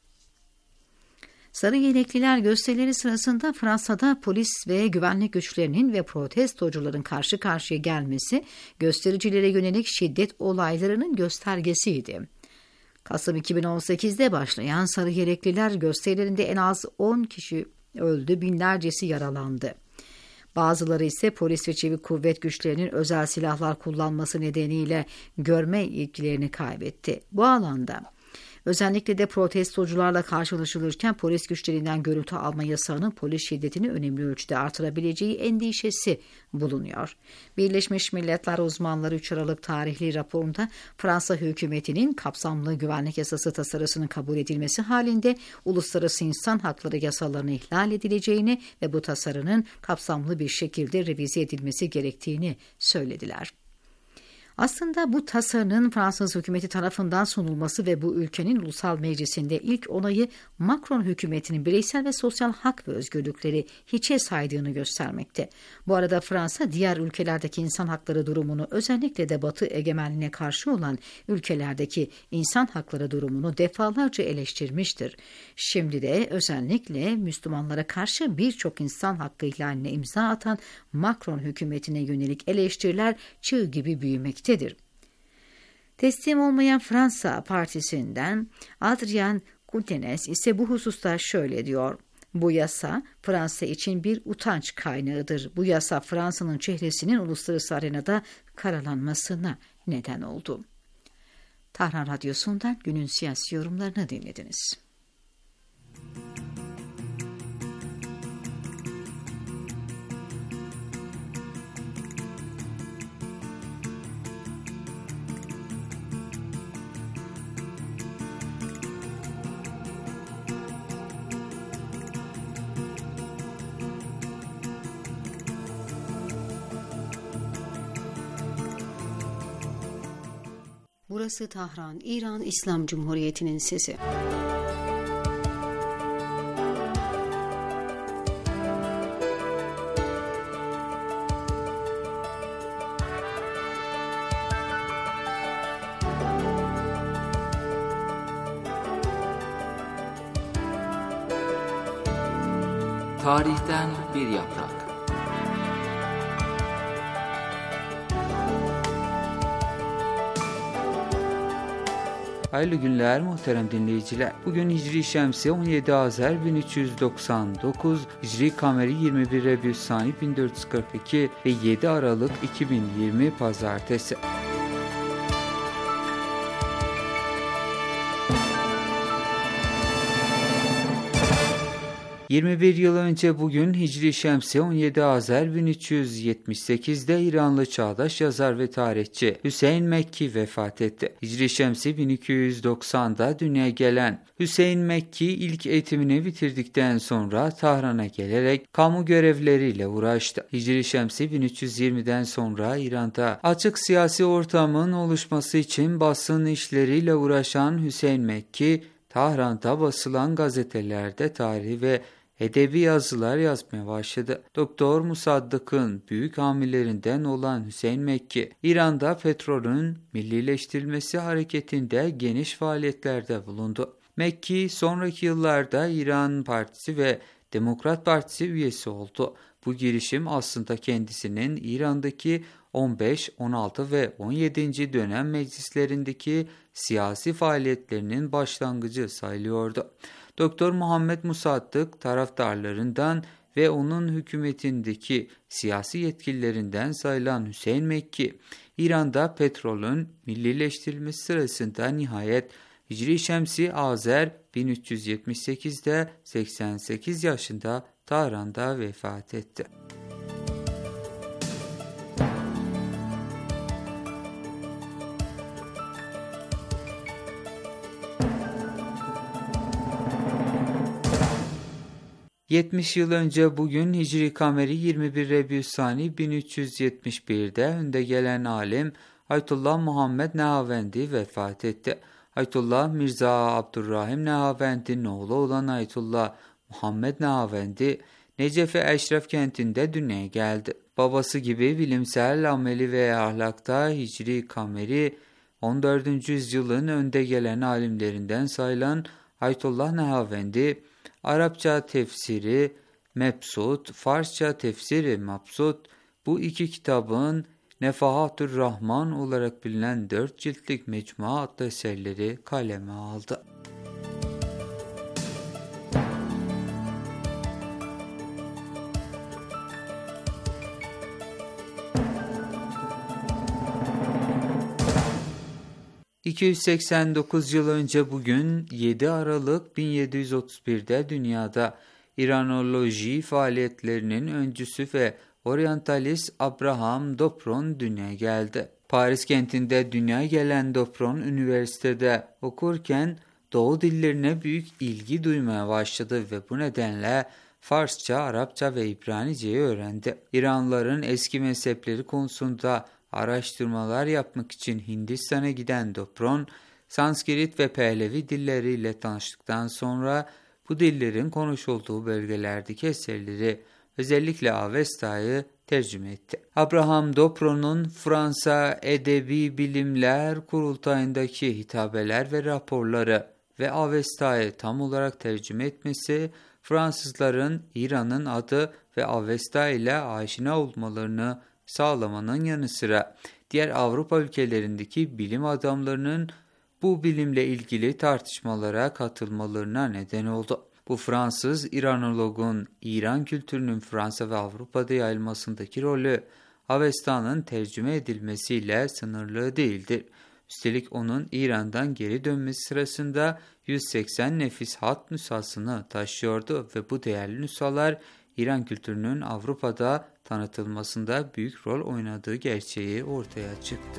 Sarı Yelekliler gösterileri sırasında Fransa'da polis ve güvenlik güçlerinin ve protestocuların karşı karşıya gelmesi göstericilere yönelik şiddet olaylarının göstergesiydi. Kasım iki bin on sekizde başlayan Sarı Yelekliler gösterilerinde en az on kişi öldü, binlercesi yaralandı. Bazıları ise polis ve çevik kuvvet güçlerinin özel silahlar kullanması nedeniyle görme yetkilerini kaybetti. Bu alanda özellikle de protestocularla karşılaşılırken polis güçlerinden görüntü alma yasağının polis şiddetini önemli ölçüde artırabileceği endişesi bulunuyor. Birleşmiş Milletler uzmanları üç Aralık tarihli raporunda Fransa hükümetinin kapsamlı güvenlik yasası tasarısının kabul edilmesi halinde uluslararası insan hakları yasalarını ihlal edileceğini ve bu tasarının kapsamlı bir şekilde revize edilmesi gerektiğini söylediler. Aslında bu tasarının Fransız hükümeti tarafından sunulması ve bu ülkenin ulusal meclisinde ilk onayı Macron hükümetinin bireysel ve sosyal hak ve özgürlükleri hiçe saydığını göstermekte. Bu arada Fransa diğer ülkelerdeki insan hakları durumunu, özellikle de Batı egemenliğine karşı olan ülkelerdeki insan hakları durumunu defalarca eleştirmiştir. Şimdi de özellikle Müslümanlara karşı birçok insan hakkı ihlaline imza atan Macron hükümetine yönelik eleştiriler çığ gibi büyümektedir. Teslim olmayan Fransa Partisi'nden Adrien Quatennens ise bu hususta şöyle diyor: Bu yasa Fransa için bir utanç kaynağıdır. Bu yasa Fransa'nın çehresinin uluslararası arenada karalanmasına neden oldu. Tahran Radyosu'ndan günün siyasi yorumlarını dinlediniz. Burası Tahran, İran İslam Cumhuriyeti'nin sesi. Tarihten bir yaprak. Hayırlı günler muhterem dinleyiciler. Bugün Hicri Şemsi on yedi Azer bin üç yüz doksan dokuz, Hicri Kameri yirmi bir Rebiüssani bin dört yüz kırk iki ve yedi Aralık iki bin yirmi Pazartesi. yirmi bir yıl önce bugün Hicri Şemsi on yedi Azer bin üç yüz yetmiş sekiz'de İranlı çağdaş yazar ve tarihçi Hüseyin Mekki vefat etti. Hicri Şemsi bin iki yüz doksan'da dünyaya gelen Hüseyin Mekki ilk eğitimini bitirdikten sonra Tahran'a gelerek kamu görevleriyle uğraştı. Hicri Şemsi bin üç yüz yirmi'den sonra İran'da açık siyasi ortamın oluşması için basın işleriyle uğraşan Hüseyin Mekki, Tahran'da basılan gazetelerde tarihi ve edebi yazılar yazmaya başladı. Doktor Musaddık'ın büyük amillerinden olan Hüseyin Mekki, İran'da petrolün millileştirilmesi hareketinde geniş faaliyetlerde bulundu. Mekki, sonraki yıllarda İran Partisi ve Demokrat Partisi üyesi oldu. Bu girişim aslında kendisinin İran'daki on beş, on altı ve on yedinci dönem meclislerindeki siyasi faaliyetlerinin başlangıcı sayılıyordu. Doktor Muhammed Musaddık taraftarlarından ve onun hükümetindeki siyasi yetkililerinden sayılan Hüseyin Mekki, İran'da petrolün millileştirilmesi sırasında nihayet Hicri Şemsi Azer bin üç yüz yetmiş sekiz'de seksen sekiz yaşında Tahran'da vefat etti. yetmiş yıl önce bugün Hicri Kameri yirmi bir Rebiüssani bin üç yüz yetmiş bir'de önde gelen alim Ayetullah Muhammed Nehavendi vefat etti. Ayetullah Mirza Abdurrahim Nehavendi'nin oğlu olan Ayetullah Muhammed Nehavendi, Necef-i Eşref kentinde dünyaya geldi. Babası gibi bilimsel, ameli ve ahlakta Hicri Kameri on dördüncü yüzyılın önde gelen alimlerinden sayılan Ayetullah Nehavendi, Arapça tefsiri Mebsut, Farsça tefsiri Mabsut, bu iki kitabın Nefahatür Rahman olarak bilinen dört ciltlik Mecmua adlı eserleri kaleme aldı. iki yüz seksen dokuz yıl önce bugün yedi Aralık bin yedi yüz otuz bir'de dünyada İranoloji faaliyetlerinin öncüsü ve oryantalist Abraham Dopron dünyaya geldi. Paris kentinde dünyaya gelen Dopron üniversitede okurken Doğu dillerine büyük ilgi duymaya başladı ve bu nedenle Farsça, Arapça ve İbranice'yi öğrendi. İranlıların eski mezhepleri konusunda araştırmalar yapmak için Hindistan'a giden Dopron, Sanskrit ve Pehlevi dilleriyle tanıştıktan sonra bu dillerin konuşulduğu bölgelerdeki eserleri, özellikle Avesta'yı tercüme etti. Abraham Dopron'un Fransa Edebi Bilimler Kurultayı'ndaki hitabeler ve raporları ve Avesta'yı tam olarak tercüme etmesi, Fransızların İran'ın adı ve Avesta ile aşina olmalarını sağlamanın yanı sıra diğer Avrupa ülkelerindeki bilim adamlarının bu bilimle ilgili tartışmalara katılmalarına neden oldu. Bu Fransız İranologun İran kültürünün Fransa ve Avrupa'da yayılmasındaki rolü Avesta'nın tercüme edilmesiyle sınırlı değildir. Üstelik onun İran'dan geri dönmesi sırasında yüz seksen nefis hat nüshasını taşıyordu ve bu değerli nüshalar İran kültürünün Avrupa'da tanıtılmasında büyük rol oynadığı gerçeği ortaya çıktı.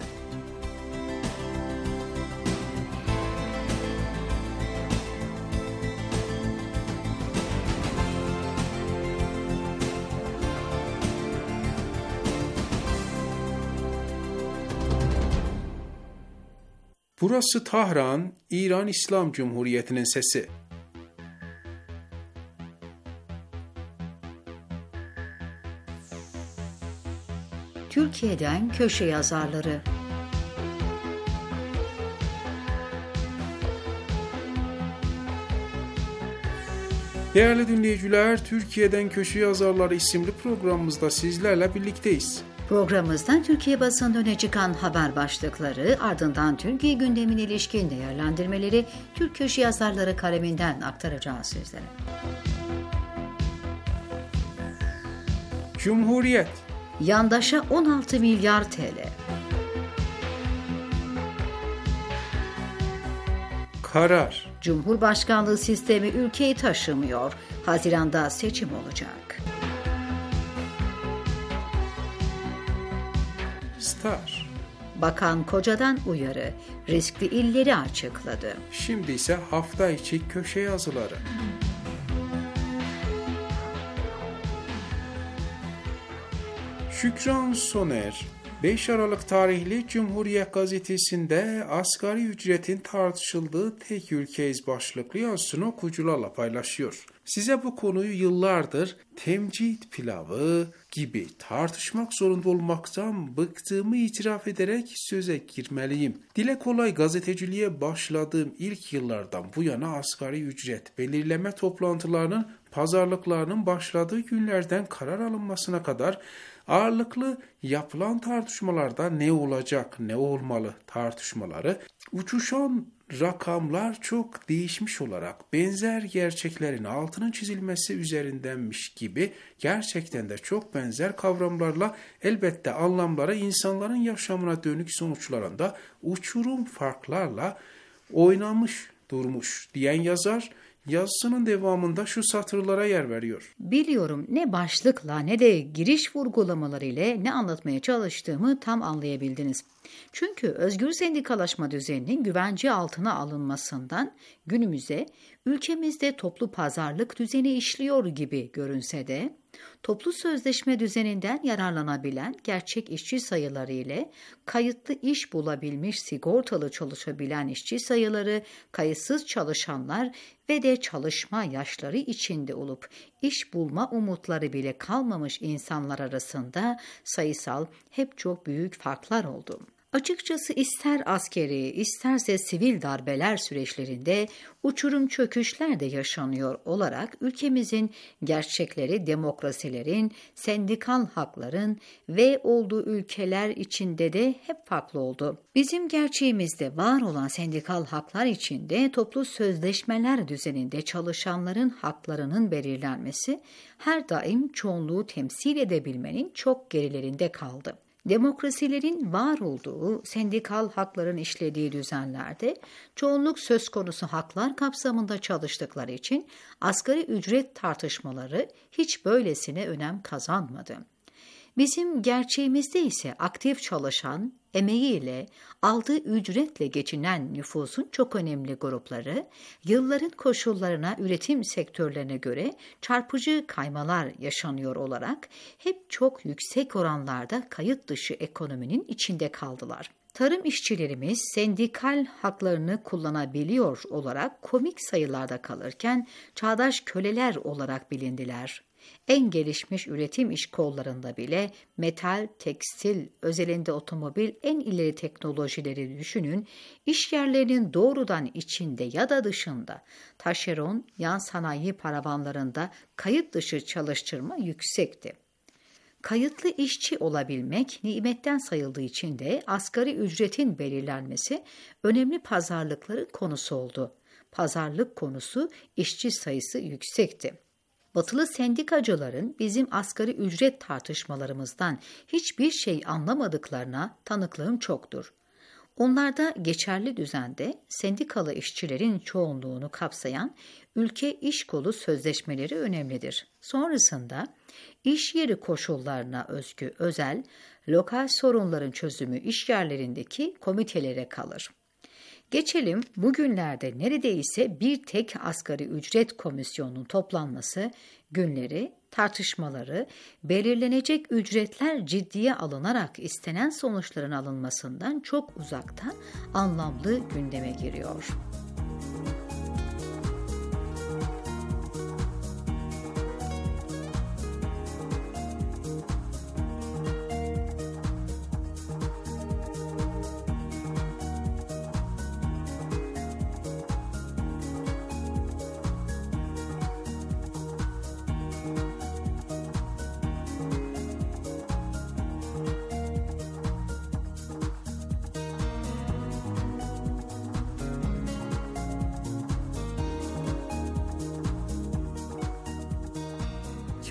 Burası Tahran, İran İslam Cumhuriyeti'nin sesi. Türkiye'den köşe yazarları. Değerli dinleyiciler, Türkiye'den Köşe Yazarları isimli programımızda sizlerle birlikteyiz. Programımızda Türkiye basında öne çıkan haber başlıkları, ardından Türkiye gündemine ilişkin değerlendirmeleri Türk Köşe Yazarları kaleminden aktaracağız sizlere. Cumhuriyet. Yandaşa on altı milyar T L. Karar. Cumhurbaşkanlığı sistemi ülkeyi taşımıyor. Haziran'da seçim olacak. Star. Bakan Koca'dan uyarı. Riskli illeri açıkladı. Şimdi ise hafta içi köşe yazıları. Şükran Soner, beş Aralık tarihli Cumhuriyet Gazetesi'nde asgari ücretin tartışıldığı tek ülkeyiz başlıklı yazısını okuyucularla paylaşıyor. Size bu konuyu yıllardır temcid pilavı gibi tartışmak zorunda olmaktan bıktığımı itiraf ederek söze girmeliyim. Dile kolay gazeteciliğe başladığım ilk yıllardan bu yana asgari ücret belirleme toplantılarının, pazarlıklarının başladığı günlerden karar alınmasına kadar ağırlıklı yapılan tartışmalarda ne olacak, ne olmalı tartışmaları, uçuşan rakamlar çok değişmiş olarak benzer gerçeklerin altının çizilmesi üzerindenmiş gibi gerçekten de çok benzer kavramlarla elbette anlamları insanların yaşamına dönük sonuçlarında uçurum farklarla oynamış durmuş diyen yazar, yazısının devamında şu satırlara yer veriyor. Biliyorum ne başlıkla ne de giriş vurgulamaları ile ne anlatmaya çalıştığımı tam anlayabildiniz. Çünkü özgür sendikalaşma düzeninin güvence altına alınmasından günümüze ülkemizde toplu pazarlık düzeni işliyor gibi görünse de toplu sözleşme düzeninden yararlanabilen gerçek işçi sayıları ile kayıtlı iş bulabilmiş sigortalı çalışabilen işçi sayıları, kayıtsız çalışanlar ve de çalışma yaşları içinde olup iş bulma umutları bile kalmamış insanlar arasında sayısal hep çok büyük farklar oldu. Açıkçası ister askeri, isterse sivil darbeler süreçlerinde uçurum çöküşler de yaşanıyor olarak ülkemizin gerçekleri demokrasilerin, sendikal hakların ve olduğu ülkeler içinde de hep farklı oldu. Bizim gerçeğimizde var olan sendikal haklar içinde toplu sözleşmeler düzeninde çalışanların haklarının belirlenmesi her daim çoğunluğu temsil edebilmenin çok gerilerinde kaldı. Demokrasilerin var olduğu, sendikal hakların işlediği düzenlerde çoğunluk söz konusu haklar kapsamında çalıştıkları için asgari ücret tartışmaları hiç böylesine önem kazanmadı. Bizim gerçeğimizde ise aktif çalışan, emeğiyle, aldığı ücretle geçinen nüfusun çok önemli grupları, yılların koşullarına, üretim sektörlerine göre çarpıcı kaymalar yaşanıyor olarak hep çok yüksek oranlarda kayıt dışı ekonominin içinde kaldılar. Tarım işçilerimiz sendikal haklarını kullanabiliyor olarak komik sayılarda kalırken çağdaş köleler olarak bilindiler. En gelişmiş üretim iş kollarında bile metal, tekstil, özelinde otomobil en ileri teknolojileri düşünün, iş yerlerinin doğrudan içinde ya da dışında taşeron, yan sanayi paravanlarında kayıt dışı çalıştırma yüksekti. Kayıtlı işçi olabilmek nimetten sayıldığı için de asgari ücretin belirlenmesi önemli pazarlıkların konusu oldu. Pazarlık konusu işçi sayısı yüksekti. Batılı sendikacıların bizim asgari ücret tartışmalarımızdan hiçbir şey anlamadıklarına tanıklığım çoktur. Onlarda geçerli düzende sendikalı işçilerin çoğunluğunu kapsayan ülke iş kolu sözleşmeleri önemlidir. Sonrasında iş yeri koşullarına özgü özel, lokal sorunların çözümü iş yerlerindeki komitelere kalır. Geçelim bugünlerde neredeyse bir tek asgari ücret komisyonunun toplanması, günleri, tartışmaları, belirlenecek ücretler ciddiye alınarak istenen sonuçların alınmasından çok uzakta anlamlı gündeme giriyor.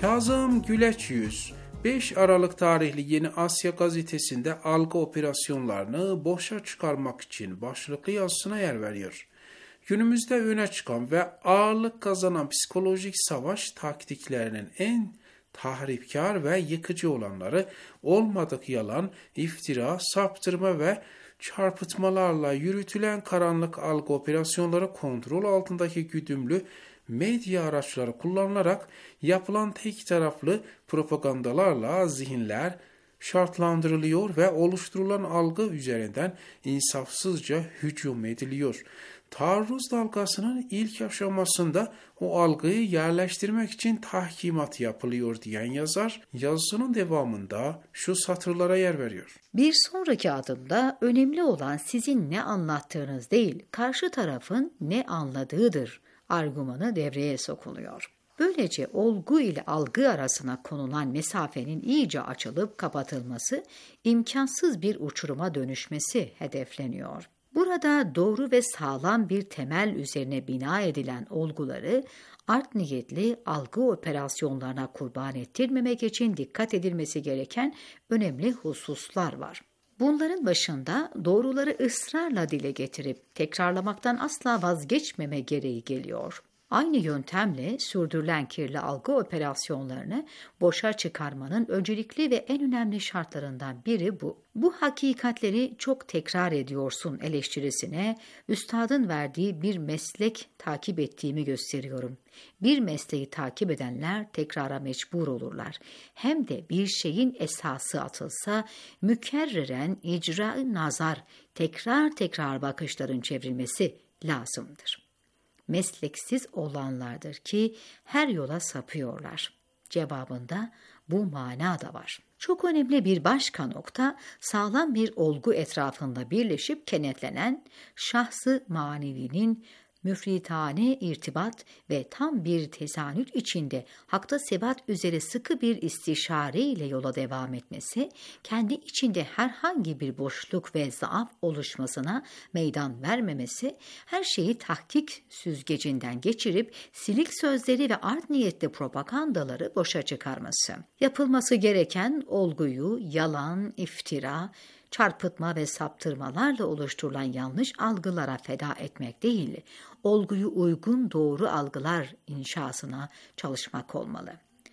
Kazım Güleçyüz, beş Aralık tarihli Yeni Asya gazetesinde algı operasyonlarını boşa çıkarmak için başlıklı yazısına yer veriyor. Günümüzde öne çıkan ve ağırlık kazanan psikolojik savaş taktiklerinin en tahripkar ve yıkıcı olanları olmadık yalan, iftira, saptırma ve çarpıtmalarla yürütülen karanlık algı operasyonları kontrol altındaki güdümlü medya araçları kullanılarak yapılan tek taraflı propagandalarla zihinler şartlandırılıyor ve oluşturulan algı üzerinden insafsızca hücum ediliyor. Taarruz dalgasının ilk aşamasında o algıyı yerleştirmek için tahkimat yapılıyor diyen yazar, yazısının devamında şu satırlara yer veriyor. Bir sonraki adımda önemli olan sizin ne anlattığınız değil, karşı tarafın ne anladığıdır argümanı devreye sokuluyor. Böylece olgu ile algı arasına konulan mesafenin iyice açılıp kapatılması, imkansız bir uçuruma dönüşmesi hedefleniyor. Burada doğru ve sağlam bir temel üzerine bina edilen olguları art niyetli algı operasyonlarına kurban ettirmemek için dikkat edilmesi gereken önemli hususlar var. Bunların başında doğruları ısrarla dile getirip tekrarlamaktan asla vazgeçmeme gereği geliyor. Aynı yöntemle sürdürülen kirli algı operasyonlarını boşa çıkarmanın öncelikli ve en önemli şartlarından biri bu. Bu hakikatleri çok tekrar ediyorsun eleştirisine üstadın verdiği bir meslek takip ettiğimi gösteriyorum. Bir mesleği takip edenler tekrara mecbur olurlar. Hem de bir şeyin esası atılsa mükerreren icra-ı nazar, tekrar tekrar bakışların çevrilmesi lazımdır. Mesleksiz olanlardır ki her yola sapıyorlar. Cevabında bu mana da var. Çok önemli bir başka nokta, sağlam bir olgu etrafında birleşip kenetlenen şahsı manevinin müfritane irtibat ve tam bir tesanüt içinde hakta sebat üzere sıkı bir istişare ile yola devam etmesi, kendi içinde herhangi bir boşluk ve zaaf oluşmasına meydan vermemesi, her şeyi tahkik süzgecinden geçirip silik sözleri ve art niyetli propagandaları boşa çıkarması. Yapılması gereken olguyu yalan, iftira, çarpıtma ve saptırmalarla oluşturulan yanlış algılara feda etmek değil, olguyu uygun doğru algılar inşasına çalışmak olmalı.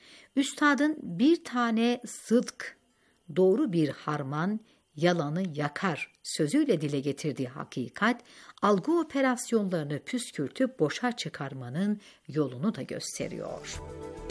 Üstadın bir tane sıdk, doğru bir harman, yalanı yakar sözüyle dile getirdiği hakikat, algı operasyonlarını püskürtüp boşa çıkarmanın yolunu da gösteriyor.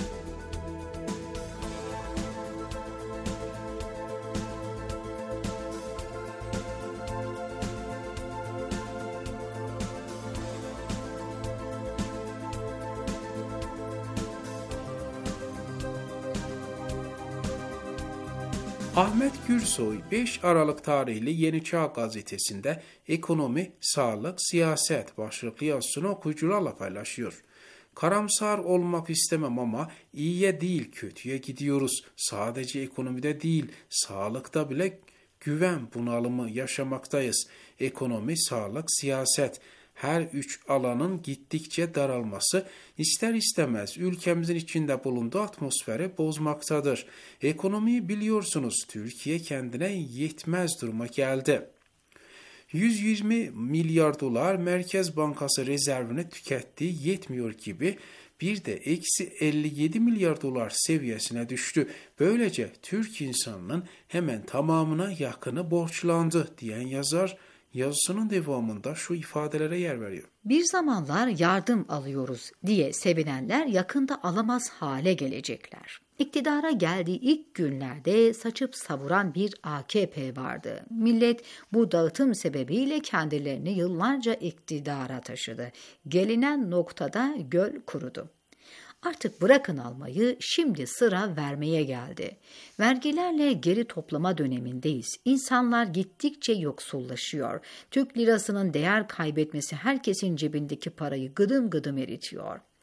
Ahmet Gürsoy, beş Aralık tarihli Yeni Çağ gazetesinde ekonomi, sağlık, siyaset başlıklı yazısını okuyucularla paylaşıyor. Karamsar olmak istemem ama iyiye değil kötüye gidiyoruz. Sadece ekonomide değil, sağlıkta bile güven bunalımı yaşamaktayız. Ekonomi, sağlık, siyaset, her üç alanın gittikçe daralması ister istemez ülkemizin içinde bulunduğu atmosferi bozmaktadır. Ekonomiyi biliyorsunuz, Türkiye kendine yetmez duruma geldi. yüz yirmi milyar dolar Merkez Bankası rezervini tüketti, yetmiyor gibi bir de eksi elli yedi milyar dolar seviyesine düştü. Böylece Türk insanının hemen tamamına yakını borçlandı diyen yazar, yazısının devamında şu ifadelere yer veriyor. Bir zamanlar yardım alıyoruz diye sevinenler yakında alamaz hale gelecekler. İktidara geldiği ilk günlerde saçıp savuran bir A K P vardı. Millet bu dağıtım sebebiyle kendilerini yıllarca iktidara taşıdı. Gelinen noktada göl kurudu. Artık bırakın almayı, şimdi sıra vermeye geldi. Vergilerle geri toplama dönemindeyiz. İnsanlar gittikçe yoksullaşıyor. Türk lirasının değer kaybetmesi herkesin cebindeki parayı gıdım gıdım eritiyor.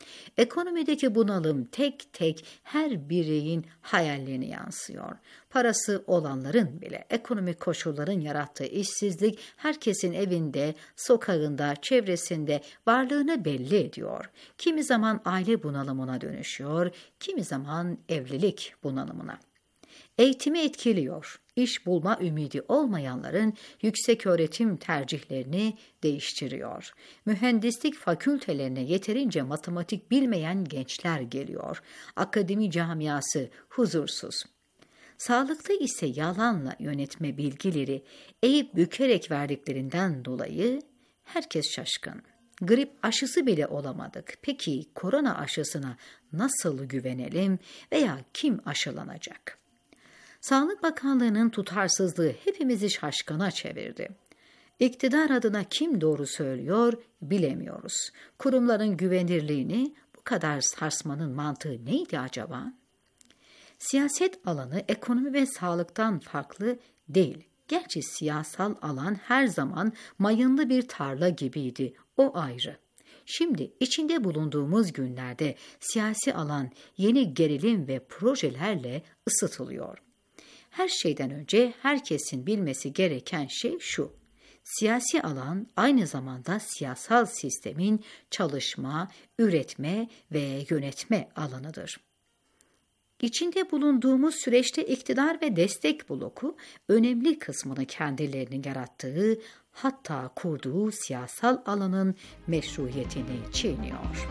Ekonomideki bunalım tek tek her bireyin hayallerine yansıyor. Parası olanların bile ekonomik koşulların yarattığı işsizlik herkesin evinde, sokağında, çevresinde varlığını belli ediyor. Kimi zaman aile bunalımına dönüşüyor, kimi zaman evlilik bunalımına. Eğitimi etkiliyor. İş bulma ümidi olmayanların yükseköğretim tercihlerini değiştiriyor. Mühendislik fakültelerine yeterince matematik bilmeyen gençler geliyor. Akademi camiası huzursuz. Sağlıkta ise yalanla yönetme bilgileri eğip bükerek verdiklerinden dolayı herkes şaşkın. Grip aşısı bile olamadık. Peki korona aşısına nasıl güvenelim veya kim aşılanacak? Sağlık Bakanlığı'nın tutarsızlığı hepimizi şaşkına çevirdi. İktidar adına kim doğru söylüyor bilemiyoruz. Kurumların güvenirliğini bu kadar sarsmanın mantığı neydi acaba? Siyaset alanı ekonomi ve sağlıktan farklı değil. Gerçi siyasal alan her zaman mayınlı bir tarla gibiydi, o ayrı. Şimdi içinde bulunduğumuz günlerde siyasi alan yeni gerilim ve projelerle ısıtılıyor. Her şeyden önce herkesin bilmesi gereken şey şu: siyasi alan aynı zamanda siyasal sistemin çalışma, üretme ve yönetme alanıdır. İçinde bulunduğumuz süreçte iktidar ve destek bloku önemli kısmını kendilerinin yarattığı, hatta kurduğu siyasal alanın meşruiyetini çiğniyor.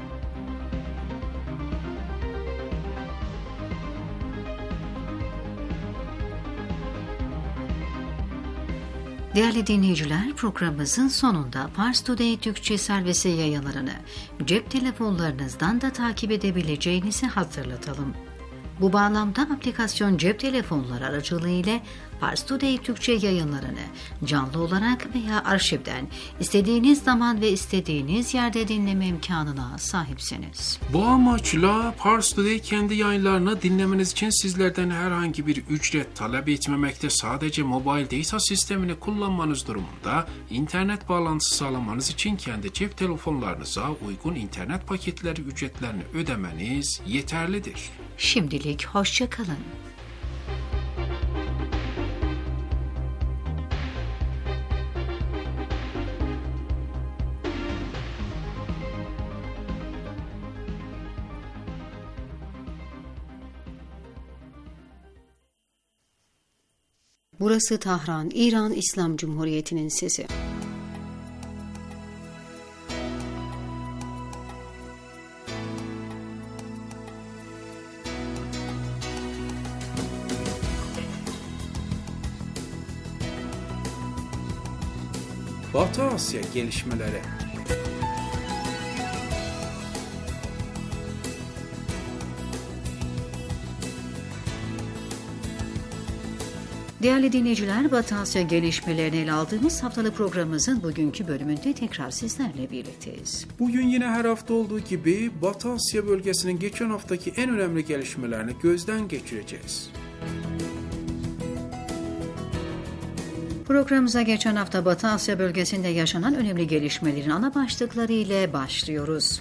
Değerli dinleyiciler, programımızın sonunda Pars Today Türkçe servisi yayınlarını cep telefonlarınızdan da takip edebileceğinizi hatırlatalım. Bu bağlamda aplikasyon cep telefonları aracılığıyla Pars Today Türkçe yayınlarını canlı olarak veya arşivden istediğiniz zaman ve istediğiniz yerde dinleme imkanına sahipsiniz. Bu amaçla Pars Today kendi yayınlarını dinlemeniz için sizlerden herhangi bir ücret talep etmemekte. Sadece mobile data sistemini kullanmanız durumunda internet bağlantısı sağlamanız için kendi cep telefonlarınıza uygun internet paketleri ücretlerini ödemeniz yeterlidir. Şimdilik hoşça kalın. Burası Tahran, İran İslam Cumhuriyeti'nin sesi. Batı Asya gelişmeleri. Değerli dinleyiciler, Batı Asya gelişmelerini ele aldığımız haftalık programımızın bugünkü bölümünde tekrar sizlerle birlikteyiz. Bugün yine her hafta olduğu gibi Batı Asya bölgesinin geçen haftaki en önemli gelişmelerini gözden geçireceğiz. Programımıza geçen hafta Batı Asya bölgesinde yaşanan önemli gelişmelerin ana başlıkları ile başlıyoruz.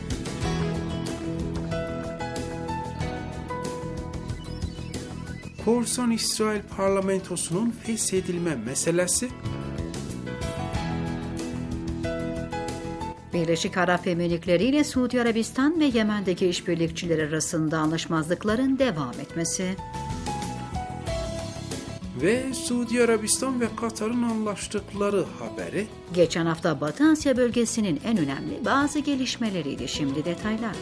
Korsan İsrail parlamentosunun feshedilme meselesi, Birleşik Arap Emirlikleri ile Suudi Arabistan ve Yemen'deki işbirlikçiler arasında anlaşmazlıkların devam etmesi ve Suudi Arabistan ve Katar'ın anlaştıkları haberi. Geçen hafta Batı Asya bölgesinin en önemli bazı gelişmeleriydi. Şimdi detaylar.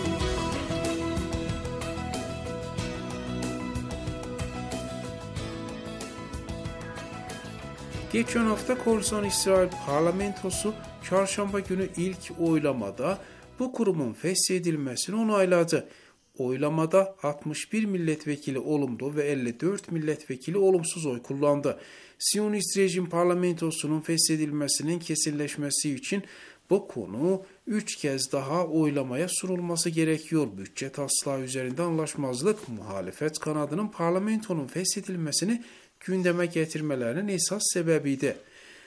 Geçen hafta Korsan İsrail parlamentosu çarşamba günü ilk oylamada bu kurumun feshedilmesini onayladı. Oylamada altmış bir milletvekili olumlu ve elli dört milletvekili olumsuz oy kullandı. Siyonist rejim parlamentosunun feshedilmesinin kesinleşmesi için bu konu üç kez daha oylamaya sunulması gerekiyor. Bütçe taslağı üzerinde anlaşmazlık, muhalefet kanadının parlamentonun feshedilmesini gündeme getirmelerinin esas sebebiydi.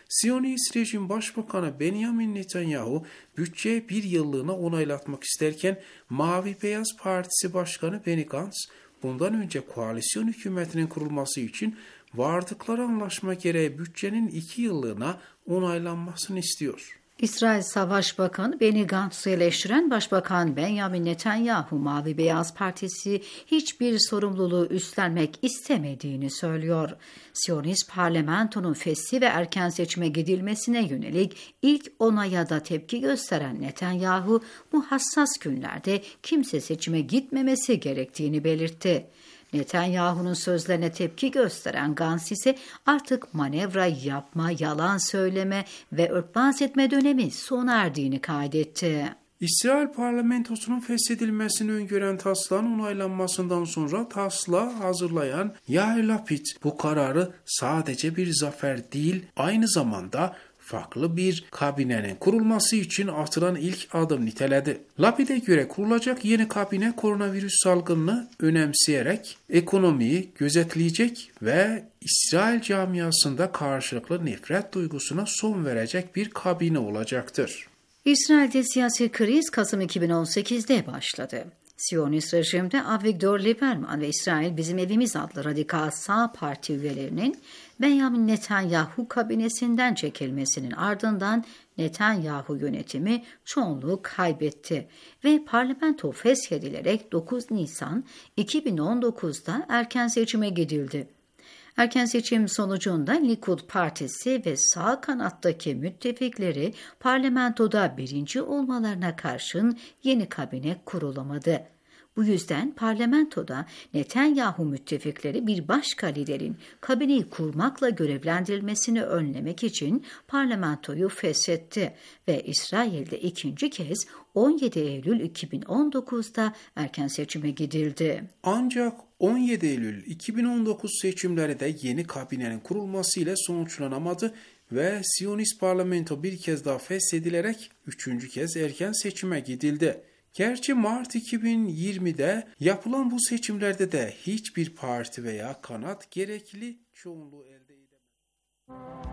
Siyonist rejim Başbakanı Benjamin Netanyahu bütçeyi bir yıllığına onaylatmak isterken Mavi Beyaz Partisi Başkanı Benny Gantz bundan önce koalisyon hükümetinin kurulması için vardıkları anlaşma gereği bütçenin iki yıllığına onaylanmasını istiyor. İsrail Savaş Bakanı Benny Gantz'ı eleştiren Başbakan Benjamin Netanyahu, Mavi Beyaz Partisi hiçbir sorumluluğu üstlenmek istemediğini söylüyor. Siyonist parlamentonun fesli ve erken seçime gidilmesine yönelik ilk onaya da tepki gösteren Netanyahu, bu hassas günlerde kimse seçime gitmemesi gerektiğini belirtti. Netanyahu'nun sözlerine tepki gösteren Gantz ise artık manevra yapma, yalan söyleme ve örtbas etme dönemi sona erdiğini kaydetti. İsrail parlamentosunun feshedilmesini öngören taslağın onaylanmasından sonra taslağı hazırlayan Yair Lapid bu kararı sadece bir zafer değil, aynı zamanda farklı bir kabinenin kurulması için atılan ilk adım niteledi. Lapid'e göre kurulacak yeni kabine koronavirüs salgınını önemseyerek ekonomiyi gözetleyecek ve İsrail camiasında karşılıklı nefret duygusuna son verecek bir kabine olacaktır. İsrail'de siyasi kriz Kasım iki bin on sekizde başladı. Siyonist rejimde Avigdor Lieberman ve İsrail Bizim Evimiz adlı radikal sağ parti üyelerinin Benjamin Netanyahu kabinesinden çekilmesinin ardından Netanyahu yönetimi çoğunluğu kaybetti ve parlamento feshedilerek dokuz Nisan iki bin on dokuzda erken seçime gidildi. Erken seçim sonucunda Likud Partisi ve sağ kanattaki müttefikleri parlamentoda birinci olmalarına karşın yeni kabine kurulamadı. Bu yüzden parlamentoda Netanyahu müttefikleri bir başka liderin kabineyi kurmakla görevlendirilmesini önlemek için parlamentoyu feshetti ve İsrail'de ikinci kez on yedi Eylül iki bin on dokuzda erken seçime gidildi. Ancak on yedi Eylül iki bin on dokuz seçimleri de yeni kabinenin kurulmasıyla sonuçlanamadı ve Siyonist parlamento bir kez daha feshedilerek üçüncü kez erken seçime gidildi. Gerçi Mart iki bin yirmide yapılan bu seçimlerde de hiçbir parti veya kanat gerekli çoğunluğu elde edemedi.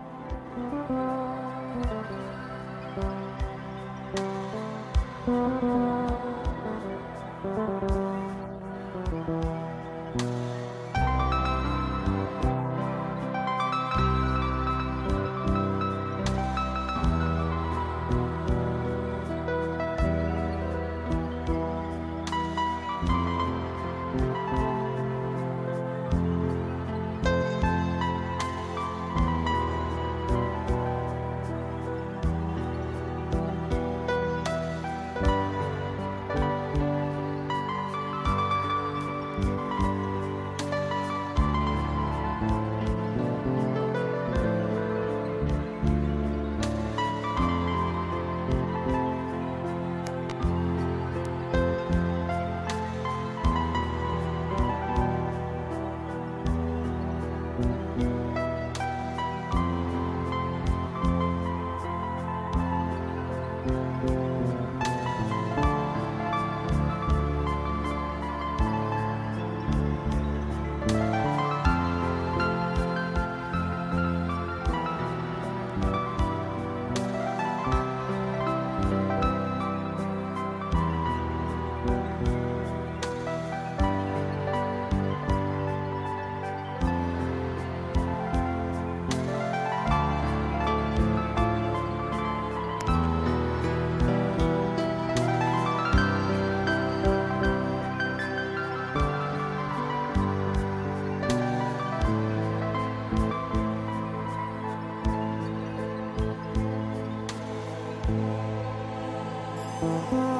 Thank you.